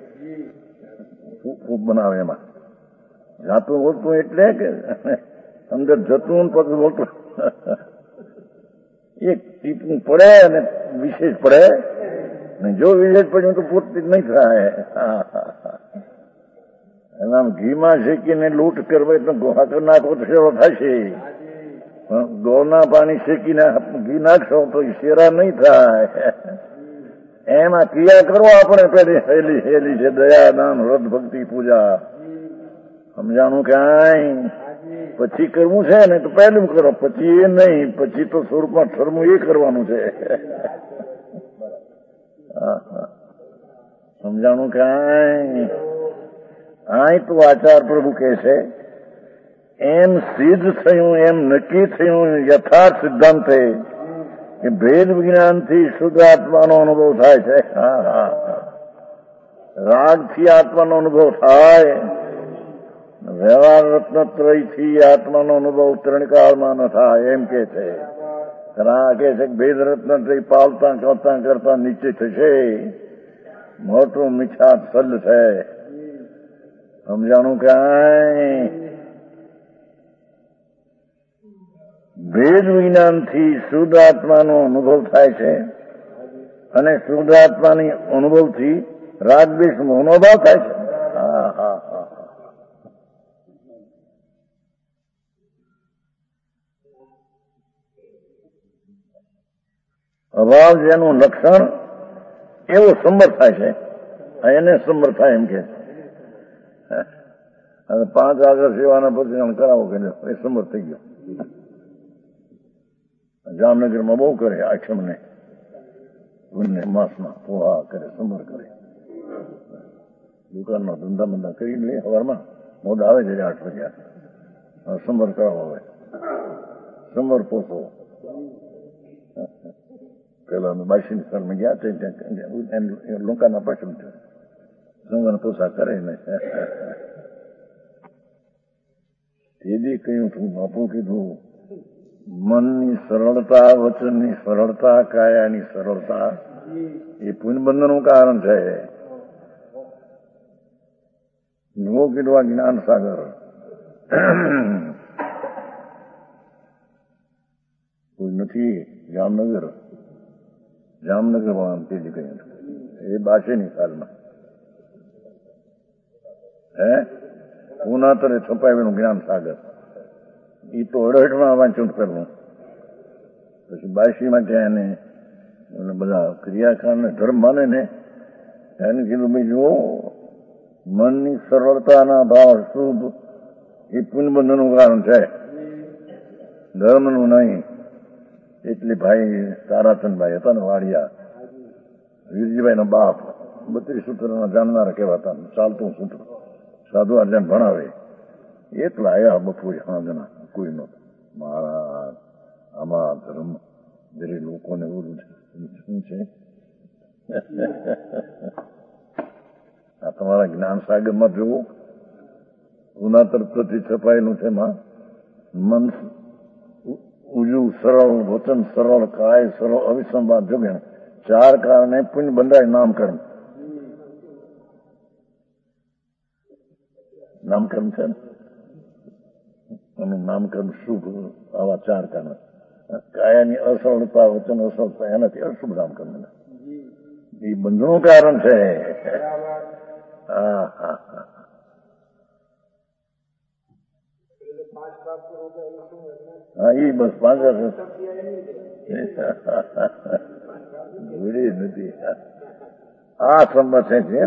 ખૂબ બનાવે. એમાં જાતું મોતું એટલે કે અંદર જતું પછી મોટું એક ટીપું પડે અને વિશેષ પડે. જો વિશેષ પડ્યું તો પૂરતી જ નહીં થાય. એમાં ઘીમાં શેકીને લૂંટ કરવા તો હાકર નાખો તો શેરો થશે. ગોળના પાણી શેકીને ઘી નાખશો તો શેરા નહીં થાય. એમાં ક્રિયા કરો આપણે પેલી હેલી છે દયા દાન વ્રત ભક્તિ પૂજા. સમજાણું કાંઈ? પછી કરવું છે ને તો પહેલું કરો, પછી એ નહીં. પછી તો સ્વરૂપમાં ઠરવું એ કરવાનું છે. સમજાણું કાંઈ? આય તો આચાર પ્રભુ કહે છે એમ સિદ્ધ થયું, એમ નક્કી થયું યથાર્થ સિદ્ધાંતે કે ભેદ વિજ્ઞાનથી શુદ્ધ આત્માનો અનુભવ થાય છે. હા હા. રાગથી આત્માનો અનુભવ થાય. વ્યવહાર રત્નત્રયથી આત્માનો અનુભવ ત્રણકાળમાં ન થાય એમ કે છે. રાગ કે છે ભેદ રત્નત્રય પાલતા કરતા નીચે થશે. મોટું મીઠા સલ છે. સમજાણું કાંઈ? ભેદ વિજ્ઞાનથી શુદ્ધ આત્માનો અનુભવ થાય છે અને શુદ્ધ આત્માની અનુભવથી રાગ દ્વેષ મોહનો અભાવ થાય છે. હા હા હા. અભાવ જેનું લક્ષણ એવો સમર્થ થાય છે. એને સમર્થ થાય એમ કે અને 5 આગળ સેવાના પછી કરાવો કે એ સમર્થ થઈ ગયો. જામનગરમાં બહુ કરે આઠમને માસમાં પોહા કરે, સમર કરે, દુકાનમાં ધંધા બંધા કરી લે. સવારમાં મોડ આવે છે 8 વાગ્યા, સમર કરાવો હવે, સમર પોસો. પેલા અમે બાસી સ્થળમાં ગયા ત્યાં લોકોના પસંદ છે, સમર પોસા કરે ને. તેથી કહ્યું છું, બાપુ કીધું, મનની સરળતા, વચનની સરળતા, કાયાની સરળતા એ પુણ્યબંધનનું કારણ છે. નો કીધું આ જ્ઞાન સાગર. કોઈ નથી જામનગર વાળા તેથી કહ્યું એ બાસેની સાલમાં પૂનાતરે છપાયેલું જ્ઞાન સાગર. એ તો 68માં વાંચન કરવું. પછી 82માં ત્યાં એને બધા ક્રિયાકાંડ ને ધર્મ માને ને એને કીધું, ભાઈ જુઓ, મનની સરળતાના ભાવ શુભ એ પુણ્યબંધનનું કારણ છે, ધર્મનું નહીં. એટલે ભાઈ તારાચંદભાઈ હતા ને વાડિયા, વીરજીભાઈ ના બાપ, 32 સૂત્રના જાણનારા કહેવાતા, ચાલતું સૂત્ર, સાધુ આર્જન ભણાવે. એટલા આવ્યા બપોરે સાંજના, કોઈ નહોતું. મહારાજ આમાં ધર્મ દરેક લોકોને એવું શું છે? આ તમારા જ્ઞાન સાગરમાં જોવું, ગુના તરફથી છપાયેલું છે. એમાં મન ઉજવું સરળ, વચન સરળ, કાય સરળ, અવિસંવાદ જોગે 4 કારણે પુણ્ય બંધાય. નામકર્મ છે ને, એનું નામકર્મ શુભ, આવા 4 કારણે. કાયાની અસરળતા, વચન અસરળતા, એનાથી અશુભ નામકર્મ એ બંધનું કારણ છે. હા, એ બસ 5 નથી. આ સંબંધ છે.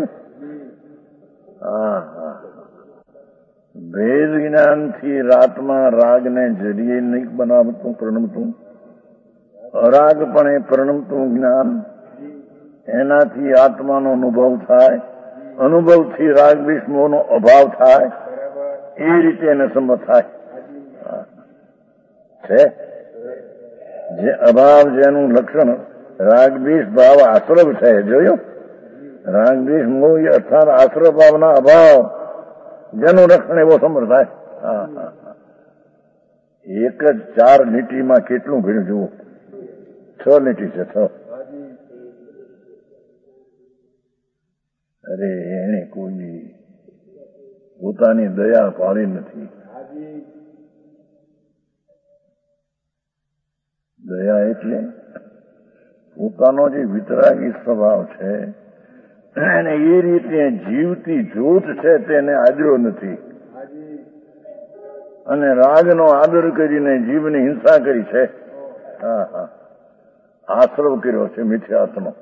ભેદ જ્ઞાનથી રાતમાં રાગને જડીએ નહીં બનાવતું, પ્રણમતું, અરાગપણે પ્રણમતું જ્ઞાન, એનાથી આત્માનો અનુભવ થાય. અનુભવથી રાગ દ્વેષ મોહનો અભાવ થાય. એ રીતે એને સંમત થાય છે. જે અભાવ, જેનું લક્ષણ રાગ દ્વેષ ભાવ આશ્રવ છે. જોયો, રાગ દ્વેષ મોહ અર્થાત આશ્રવ ભાવના અભાવ, જેનું રક્ષણ એવો સમર થાય. એક જ 4 લીટીમાં કેટલું ભીડ જુઓ. 6 લીટી છે, 6. અરે એને કોઈ પોતાની દયા પાડી નથી. દયા એટલે પોતાનો જે વિતરાગી સ્વભાવ છે એને એ રીતે જીવતી જૂથ છે તેને આદર્યો નથી, અને રાગનો આદર કરીને જીવની હિંસા કરી છે. આશ્રવ કર્યો છે મિથ્યાત્મા.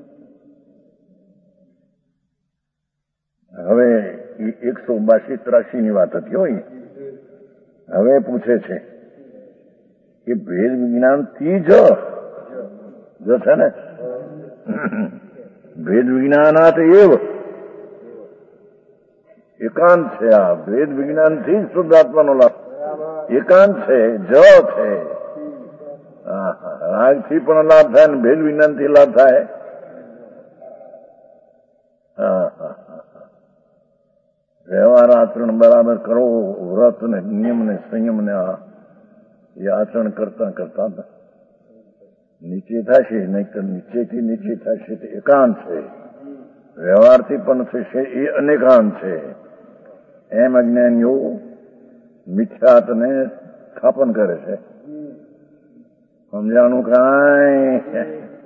હવે 182-83 ની વાત હતી હોય. હવે પૂછે છે કે ભેદ વિજ્ઞાનથી જ છે ને, ભેદ વિજ્ઞાનાત એવ એકાંત છે. આ ભેદ વિજ્ઞાનથી જ શુદ્ધાત્માનો લાભ એકાંત છે, જ છે. રાગથી પણ લાભ થાય ને ભેદ વિજ્ઞાનથી લાભ થાય. વ્યવહાર આચરણ બરાબર કરો, વ્રત ને નિયમ ને સંયમ ને એ આચરણ કરતા કરતા નીચે થશે, નહીં તો નીચેથી નીચે થશે. તે એકાંત છે. વ્યવહારથી પણ થશે એ અનેકાંત છે. એમ અજ્ઞાનીઓ મિથ્યાતને સ્થાપન કરે છે. સમજાણું કાંઈ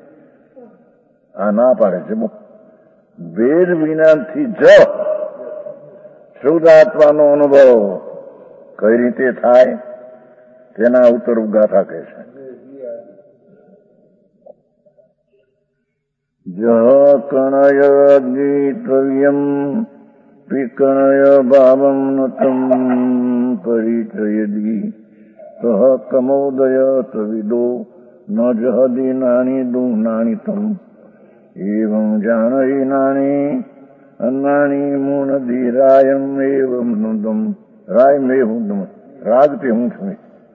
આ ના પાડે છે. ભેદ વિજ્ઞાનથી જ શુદ્ધ આત્માનો અનુભવ કઈ રીતે થાય તેના ઉત્તર ગાથા કહે છે. જહ કણય ગીતવ્યમ વિકણય ભાવમ નતમ પરિચયદી સહ કમોદય તવિદો ન જહદી નાની દુનાની તમ એવં જાણરી નાની અન્નાની મૂનદી રાયમ એવમ નુદમ રાયમ એવમ રાગથી હું છું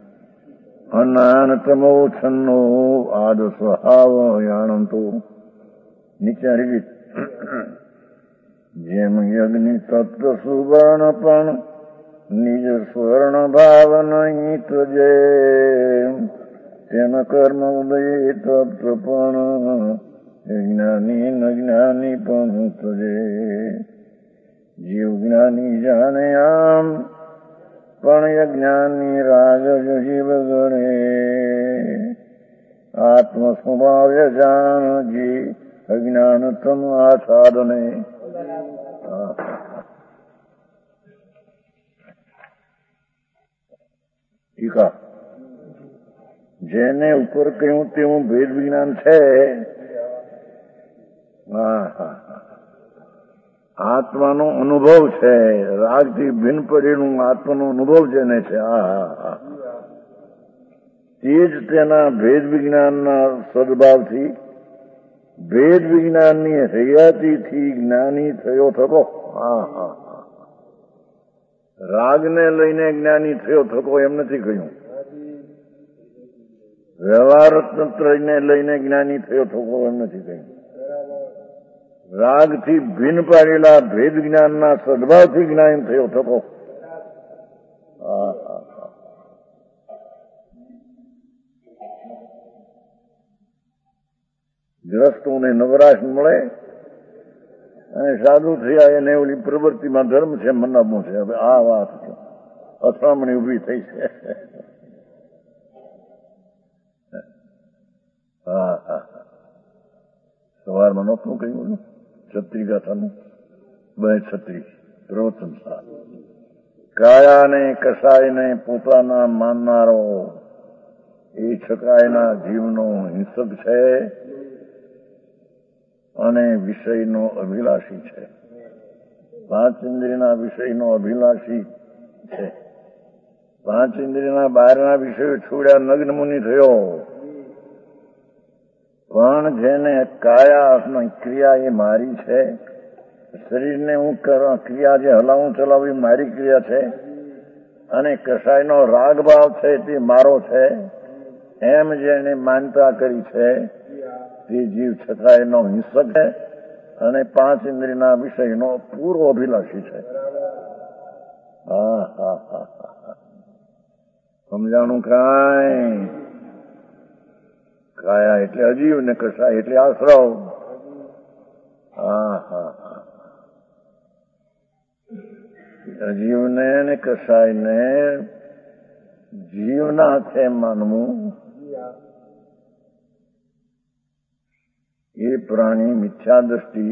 અનાનતમો છન્નો આદ સ્વભાવ યાણંતો નીચે રીત જેમ યજ્ઞ તત્વ સુવર્ણ પણ નિજ સ્વર્ણ ભાવ નહીં તજે તેમ કર્મ ઉદય તત્વ પણ જ્ઞાની ન જ્ઞાની પણ તજે જીવ જ્ઞાની જાણે આમ પણ અજ્ઞાની રાગ જીવ ગણે આત્મ સ્વભાવ્ય જાણજી અજ્ઞાન તમ આસાદને ટીકા જેને ઉપર કહ્યું તેવું ભેદ વિજ્ઞાન છે. આત્માનો અનુભવ છે, રાગથી ભિન્ન પડેલું આત્માનો અનુભવ જેને છે તે જ તેના ભેદ વિજ્ઞાનના સદભાવથી ભેદ વિજ્ઞાનની હયાતીથી જ્ઞાની થયો થકો. રાગને લઈને જ્ઞાની થયો થકો એમ નથી કહ્યું. વ્યવહાર તંત્રને લઈને જ્ઞાની થયો થકો એમ નથી કહ્યું. રાગથી ભિન્ન પાડેલા ભેદ જ્ઞાનના સદભાવથી જ્ઞાની થયો થકો. ગ્રસ્તોને નવરાશ મળે અને સાધુ થયા એને ઓલી પ્રવૃત્તિમાં ધર્મ છે મનાવવું છે. હવે આ વાત અથડામણી ઉભી થઈ છે. સવારમાં નહોતું કહ્યું છત્રી ગાથાનું 2:36 પ્રવચન સાર કાયાને કસાયને પોતાના માનનારો એ છકાયના જીવનો હિંસક છે અને વિષયનો અભિલાષી છે. 5 ઇન્દ્રિયના વિષયનો અભિલાષી છે. 5 ઇન્દ્રિયના બહારના વિષયો છોડ્યા નગ્ન મુનિ થયો. પણ જેને કાયા ક્રિયા એ મારી છે, શરીરને હું ક્રિયા જે હલાવું ચલાવું એ મારી ક્રિયા છે અને કસાયનો રાગ ભાવ છે તે મારો છે એમ જેને માનતા કરી છે તે જીવ છતાં એનો હિંસક છે અને 5 ઇન્દ્રિયના વિષયનો પૂરો અભિલાષી છે. સમજાણું કાંઈ? કાયા એટલે અજીવ ને કસાય એટલે આશ્રવ. અજીવને ને કસાયને જીવના છે માનવું એ પ્રાણી મિથ્યા દ્રષ્ટિ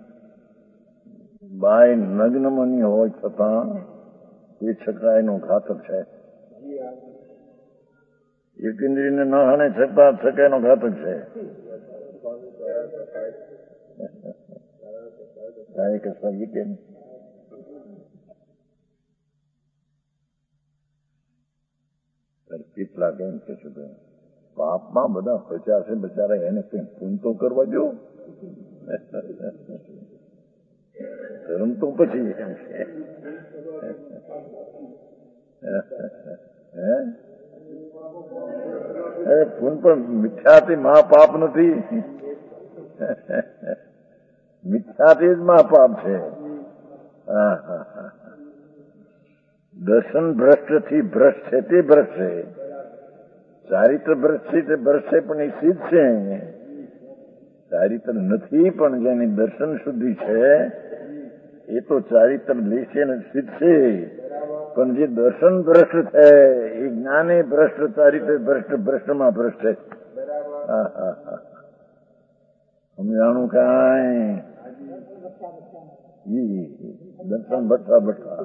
બાય નગ્ન મની હોય છતાં એ છકાયનો ઘાતક છે. એક ઇન્દ્રિયને ન હણે છતાં છકાયનો ઘાતક છે. કેટલાક એમ કે છે પાપમાં બધા ફસ્યા છે બચારા એને કઈ પૂન તો કરવા દો. ધર્મ તો પછી એમ છે પૂન પણ મિથ્યાથી મહાપાપ નથી. મિથ્યાથી જ મહાપાપ છે. દર્શન ભ્રષ્ટ થી ભ્રષ્ટ છે તે ભ્રષ્ટ છે. ચારિત્ર ભ્રષ્ટ છે તે ભ્રષ્ટ છે પણ એ સિદ્ધ છે. ચારિત્ર નથી પણ જેની દર્શન શુદ્ધિ છે એ તો ચારિત્ર લે છે ને સિદ્ધ છે. પણ જે દર્શન ભ્રષ્ટ છે એ જ્ઞાને ભ્રષ્ટ, ચારિત્ર ભ્રષ્ટ, ભ્રષ્ટમાં ભ્રષ્ટ છે. સમજાણું કાંઈ? દર્શન ભઠ્ઠા ભઠ્ઠા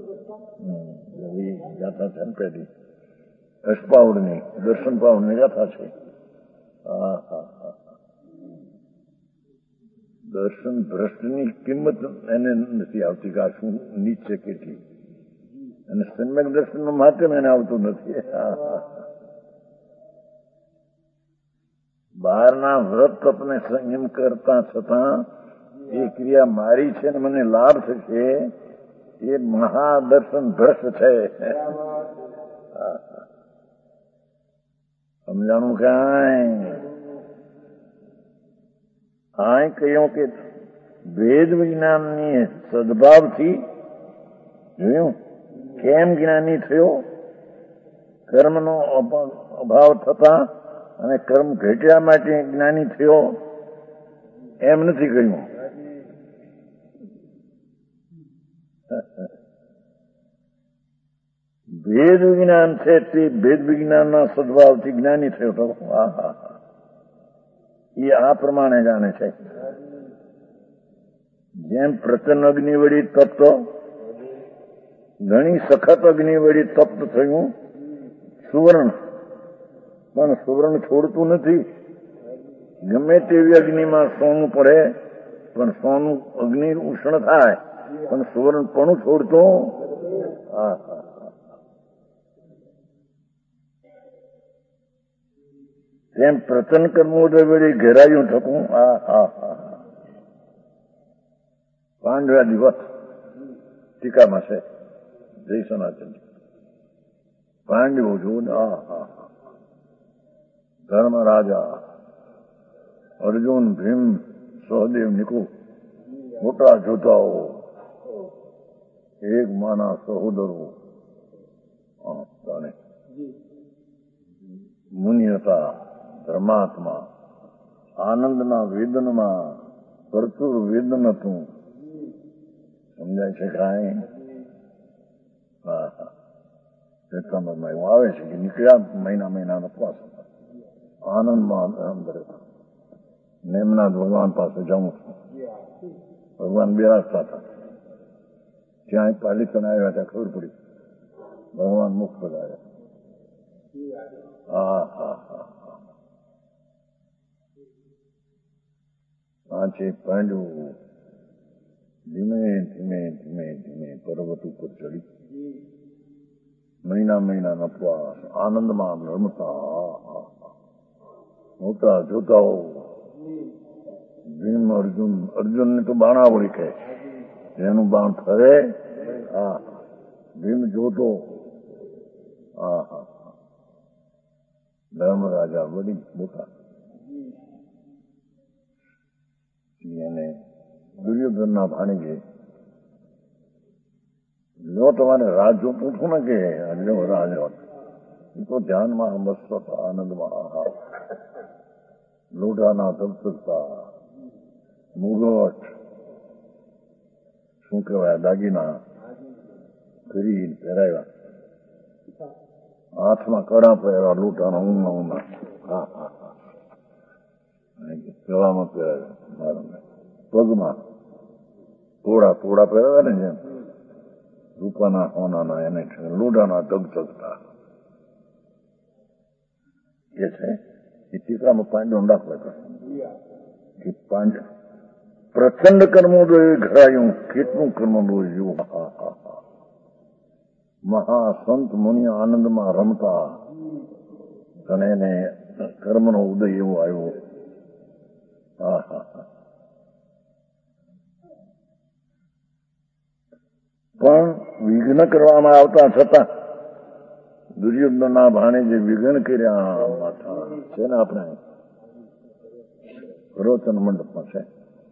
ગાથા છે ને પેલી અષ્ટપાવડની દર્શન પાવડની ગાથા છે. દર્શન ભ્રષ્ટની કિંમત એને નથી આવતી કે આ શું નીચ છે કેટલી, અને સમ્યક દર્શનનું માધ્યમ એને આવતું નથી. બહારના વ્રત તપને સંયમ કરતા છતાં એ ક્રિયા મારી છે ને મને લાભ થશે, એ મહાદર્શન ભ્રષ્ટ છે. સમજાણું કાંઈ? આ કહ્યું કે વેદ વિજ્ઞાનની સદભાવથી જોયું કેમ જ્ઞાની થયો? કર્મનો અભાવ થતા અને કર્મ ઘટ્યા માટે જ્ઞાની થયો એમ નથી કહ્યું. ભેદ વિજ્ઞાન છે તે ભેદ વિજ્ઞાનના સદભાવથી જ્ઞાની થયો તો એ આ પ્રમાણે જાણે છે. જેમ પ્રચંડ અગ્નિ વળી તપ્ત, ઘણી સખત અગ્નિ વળી તપ્ત થયું સુવર્ણ, પણ સુવર્ણ છોડતું નથી. ગમે તેવી અગ્નિમાં સોનું પડે પણ સોનું અગ્નિ ઉષ્ણ થાય પણ સુવર્ણ પણ છોડતું. તેમ પ્રચંડ કર્મોદય વળી ઘેરાયું થકું. પાંડવ્યા દિવસ ટીકામાં છે જય સનાતન. પાંડવો જો ધર્મ રાજા અર્જુન, ભીમ, સહદેવ, નિકુ, મોટા જોતાઓ, એક માના સહોદરો, મુનિ હતા, ધર્માત્મા, આનંદના વેદનમાં ભરપૂર વેદન હતું. સમજાય છે કાંઈ? સપ્ટેમ્બરમાં એવું આવે છે કે નીકળ્યા મહિનાનો ઉપવાસ હતા, આનંદમાં અંદર હતા. નેમનાથ ભગવાન પાસે જાઉં છું, ભગવાન બિરાજતા હતા. ત્યાં એક પાલિકન આવ્યા, ત્યાં ખબર પડી ભગવાન મુખ પધાર્યા. પાંચે પાંડવું ધીમે ધીમે ધીમે ધીમે પર્વત ઉપર ચડી મહિનાનો ઉપવાસ આનંદમાં રમતા. મોટા જોતાઓ ભીમ, અર્જુનને તો બાણાવળી કહે, જેનું બાણ ફરે ભીમ જોતો. ધર્મ રાજા વડી મોટા. અને દુર્યોધનના ભાણીજે લો તમારે રાજ જો પૂછું ને કે લો રાજ એ તો ધ્યાનમાં મસ્ત હતા, આનંદમાં. લોઢાના ધબધબતા મુગટ, શું કહેવાય, દાગીના ફરી પહેરાવ્યા, હાથમાં કડા પહેર્યા, લોટાના ઊંઘમાં ગળામાં પહેરાવ્યા, પગમાં તોડા પહેરાવ્યા ને જેમ રૂપાના સોનાના, એને લોઢાના ધબધબતા. એ છે એ ટીકામાં પાંડવ દાખલા કે પ્રચંડ કર્મોદય ઘરાયું, કેટલું કર્મોદય જેવું. મહાસંત મુનિ આનંદમાં રમતા અને એને કર્મનો ઉદય એવો આવ્યો. પણ વિઘ્ન કરવામાં આવતા છતાં દુર્યોધનના ભાણે જે વિઘ્ન કર્યા માથા છે ને, આપણે રોચન મંડપમાં છે.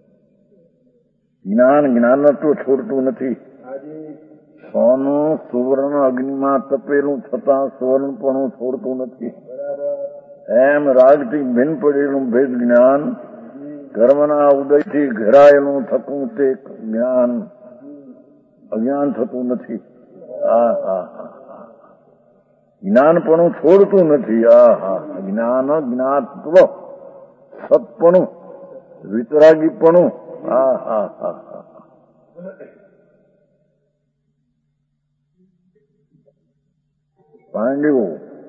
જ્ઞાન તો છોડતું નથી. સોનું સુવર્ણ અગ્નિમાં તપેલું છતાં સુવર્ણ પણ છોડતું નથી. એમ રાગથી ભિન્ન પડેલું ભેદ જ્ઞાન, કર્મના ઉદયથી ઘેરાયેલું થતું તે જ્ઞાન અજ્ઞાન થતું નથી. જ્ઞાન પણ છોડતું નથી. જ્ઞાન જ્ઞાતત્વ, સત્પણું, વિતરાગીપણું. પાંડવો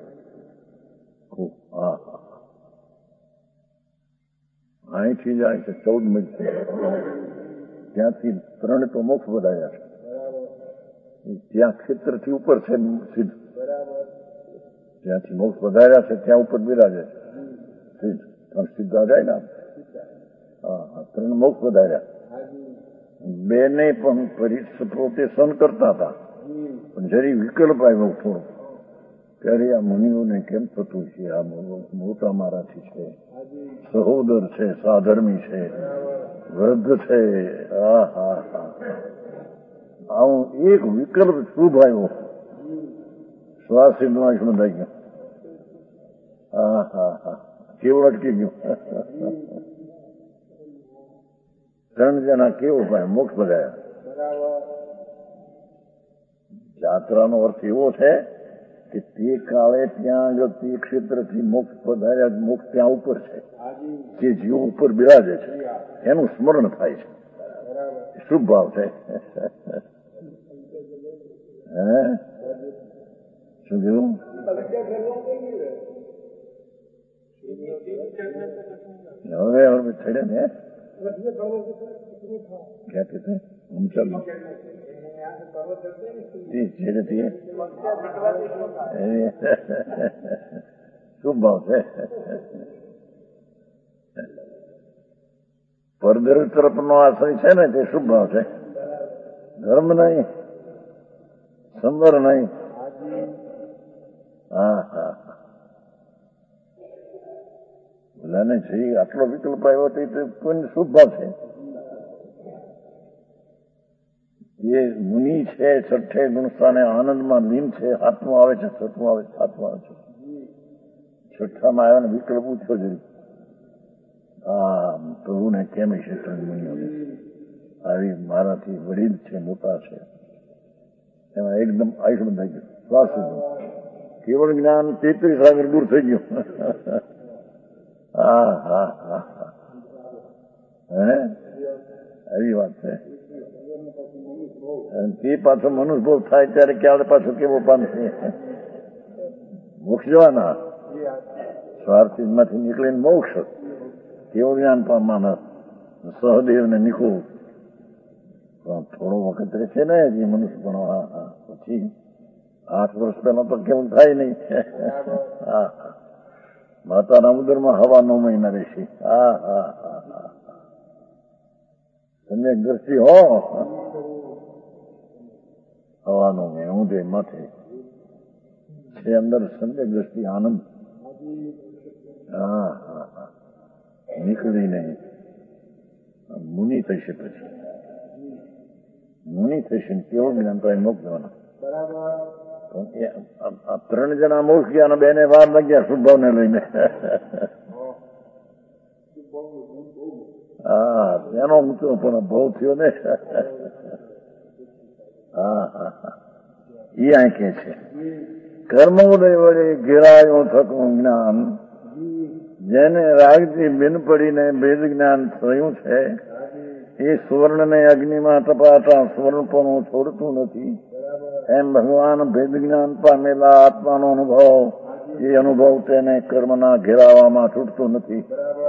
અહીંથી જાય છે 14 મિનિટ, ત્યાંથી 3 તો મોક્ષ વધાર્યા છે. ત્યાં ક્ષેત્રથી ઉપર છે સિદ્ધ, ત્યાંથી મોક્ષ વધાર્યા છે, ત્યાં ઉપર બિરાજે છે સિદ્ધ. પણ સીધા જાય ને હા 3 મોક્ષ વધાર્યા. બેને પણ પોતે સન કરતા હતા, પણ જરી વિકલ્પ આવ્યો થોડો ત્યારે આ મુનિઓને કેમ થતું છે, આ મોટા મારાથી છે, સહોદર છે, સાધર્મી છે, વૃદ્ધ છે, આવું એક વિકલ્પ શુભ આવ્યો. શ્વાસ સિદ્ધમાં બંધાઈ ગયો. કેવું અટકી ગયું. 3 જણા કેવું ભાઈ મોક્ષ બધાયા. જાત્રાનો અર્થ એવો છે કે તે કાળે ત્યાં આગળ તે ક્ષેત્રથી મોક્ષ પધાર્યા, મોક્ષ ત્યાં ઉપર છે, જે જીવ ઉપર બિરાજે છે એનું સ્મરણ થાય છે. શુભ ભાવ છે. હે શું કીધું? હવે થડે ને क्या कहते हैं हम चल शुभ भाव છે. પરદર તરફનો આશ્રય છે ને તે શુભ ભાવ છે. ધર્મ નહીં, સંવર નહીં. બોલાને છે આટલો વિકલ્પ આવ્યો તો કોઈને શુભ ભાવ છે. જે મુનિ છે છઠ્ઠે ગુણસ્થાને આનંદમાં લીન છે, હાથમાં આવે છે, છઠ્ઠમાં આવે છે, હાથમાં આવે છે. છઠ્ઠામાં આવ્યા ને વિકલ્પ પૂછો જરી. પ્રભુને કેમ છે મુનિઓને આવી મારાથી વડીલ છે, મોટા છે, એમાં એકદમ આયુષ બંધાઈ ગયું. શ્વાસ કેવળ જ્ઞાન 33 સાગર દૂર થઈ ગયું. એવી વાત છે. તે પાછો મનુષ્ય થાય ત્યારે ક્યારે પાછો કેવો પામશે? મોક્ષ જવાના. સ્વાર્થી માંથી નીકળીને મોક્ષ કેવું જ્ઞાન પામવાના. સહદેવને નીકળું થોડો વખત રહેશે ને હજી મનુષ્ય પણ. પછી 8 વર્ષ પહેલા તો કેવું થાય નહીં. માતાના ઉદરમાં હવા 9 મહિના રહેશે. તમે દ્રષ્ટિ હો હવાનો ઊંધે માથે છે, અંદર સંજય દ્રષ્ટિ આનંદ. નીકળી નહીં. મુનિ થશે, પછી મુનિ થશે ને કેવું જ્ઞાન તો મોક્ષ જવાના. 3 જણા મોક્ષ ગયા અને 2 ને વાર લાગ્યા શુભભાવને લઈને. એનો ઊંચો પણ ભાવ થયો ને. એ આંખે છે કર્મોદય વડે ઘેરાયો થતું જ્ઞાન, જેને રાગથી બિન પડીને ભેદ જ્ઞાન થયું છે, એ સુવર્ણને અગ્નિમાં તપાતા સ્વરૂપનું છોડતું નથી. એમ ભગવાન ભેદ જ્ઞાન પામેલા આત્માનો અનુભવ, એ અનુભવ તેને કર્મના ઘેરાવામાં છૂટતું નથી.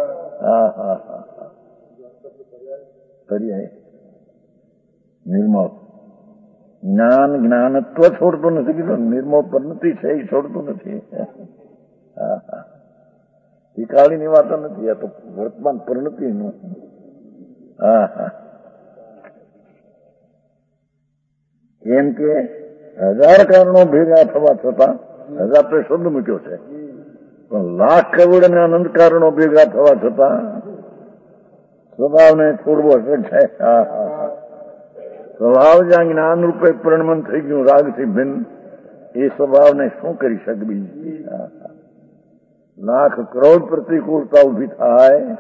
નિર્મળ જ્ઞાન જ્ઞાનત્વ છોડતું નથી કીધું. નિર્મળ પરિણતિ છે એ છોડતું નથી. એ કાળીની વાત નથી, આ તો વર્તમાન પરિણતિનું. એમ કે 1000 કારણો ભેગા થવા છતાં, 1000 તો શબ્દ મૂક્યો છે, પણ 1,00,000 કરોડ અને અનંત કારણો ભેગા થવા છતાં સ્વભાવને છોડવો છે. સ્વભાવ જ્યાં જ્ઞાન રૂપે પરિણમન થઈ ગયું રાગથી ભિન્ન, એ સ્વભાવને શું કરી શકે? બીજી 1,00,000 કરોડ પ્રતિકૂળતા ઉભી થાય.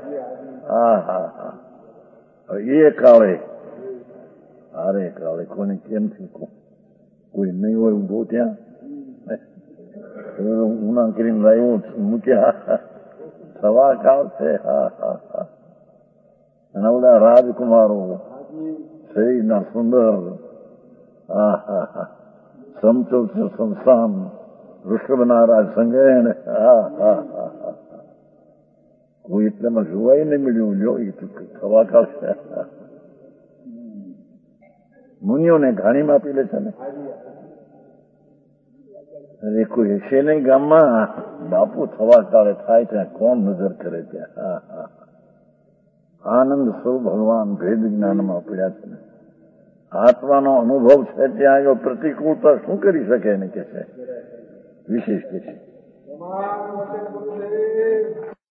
એ કાળે અરે કાળે કોને કેમ થયું? કોઈ નહીં હોય ઉભો ત્યાં ઉના કરીને લાવ્યો મૂક્યા. સવા કાળ છે. અને બધા રાજકુમારો શરીરના સુંદર, સમચલ છે સંસ્થાન, વૃષભના રાજ સંગેણ. કોઈ એટલામાં જોવાય નહીં મળ્યું. જો એ સવા કાળ છે. મુનિઓને ઘાણીમાં પી લે છે ને. અરે કોઈ હશે નહીં ગામમાં. બાપુ થવા કાળે થાય ત્યાં કોણ નજર કરે ત્યાં. આનંદ સ્વ ભગવાન ભેદ જ્ઞાનમાં પડ્યા છે. આત્માનો અનુભવ છે ત્યાં આવ્યો. પ્રતિકૂળતા શું કરી શકે એને કે છે વિશેષ કે છે.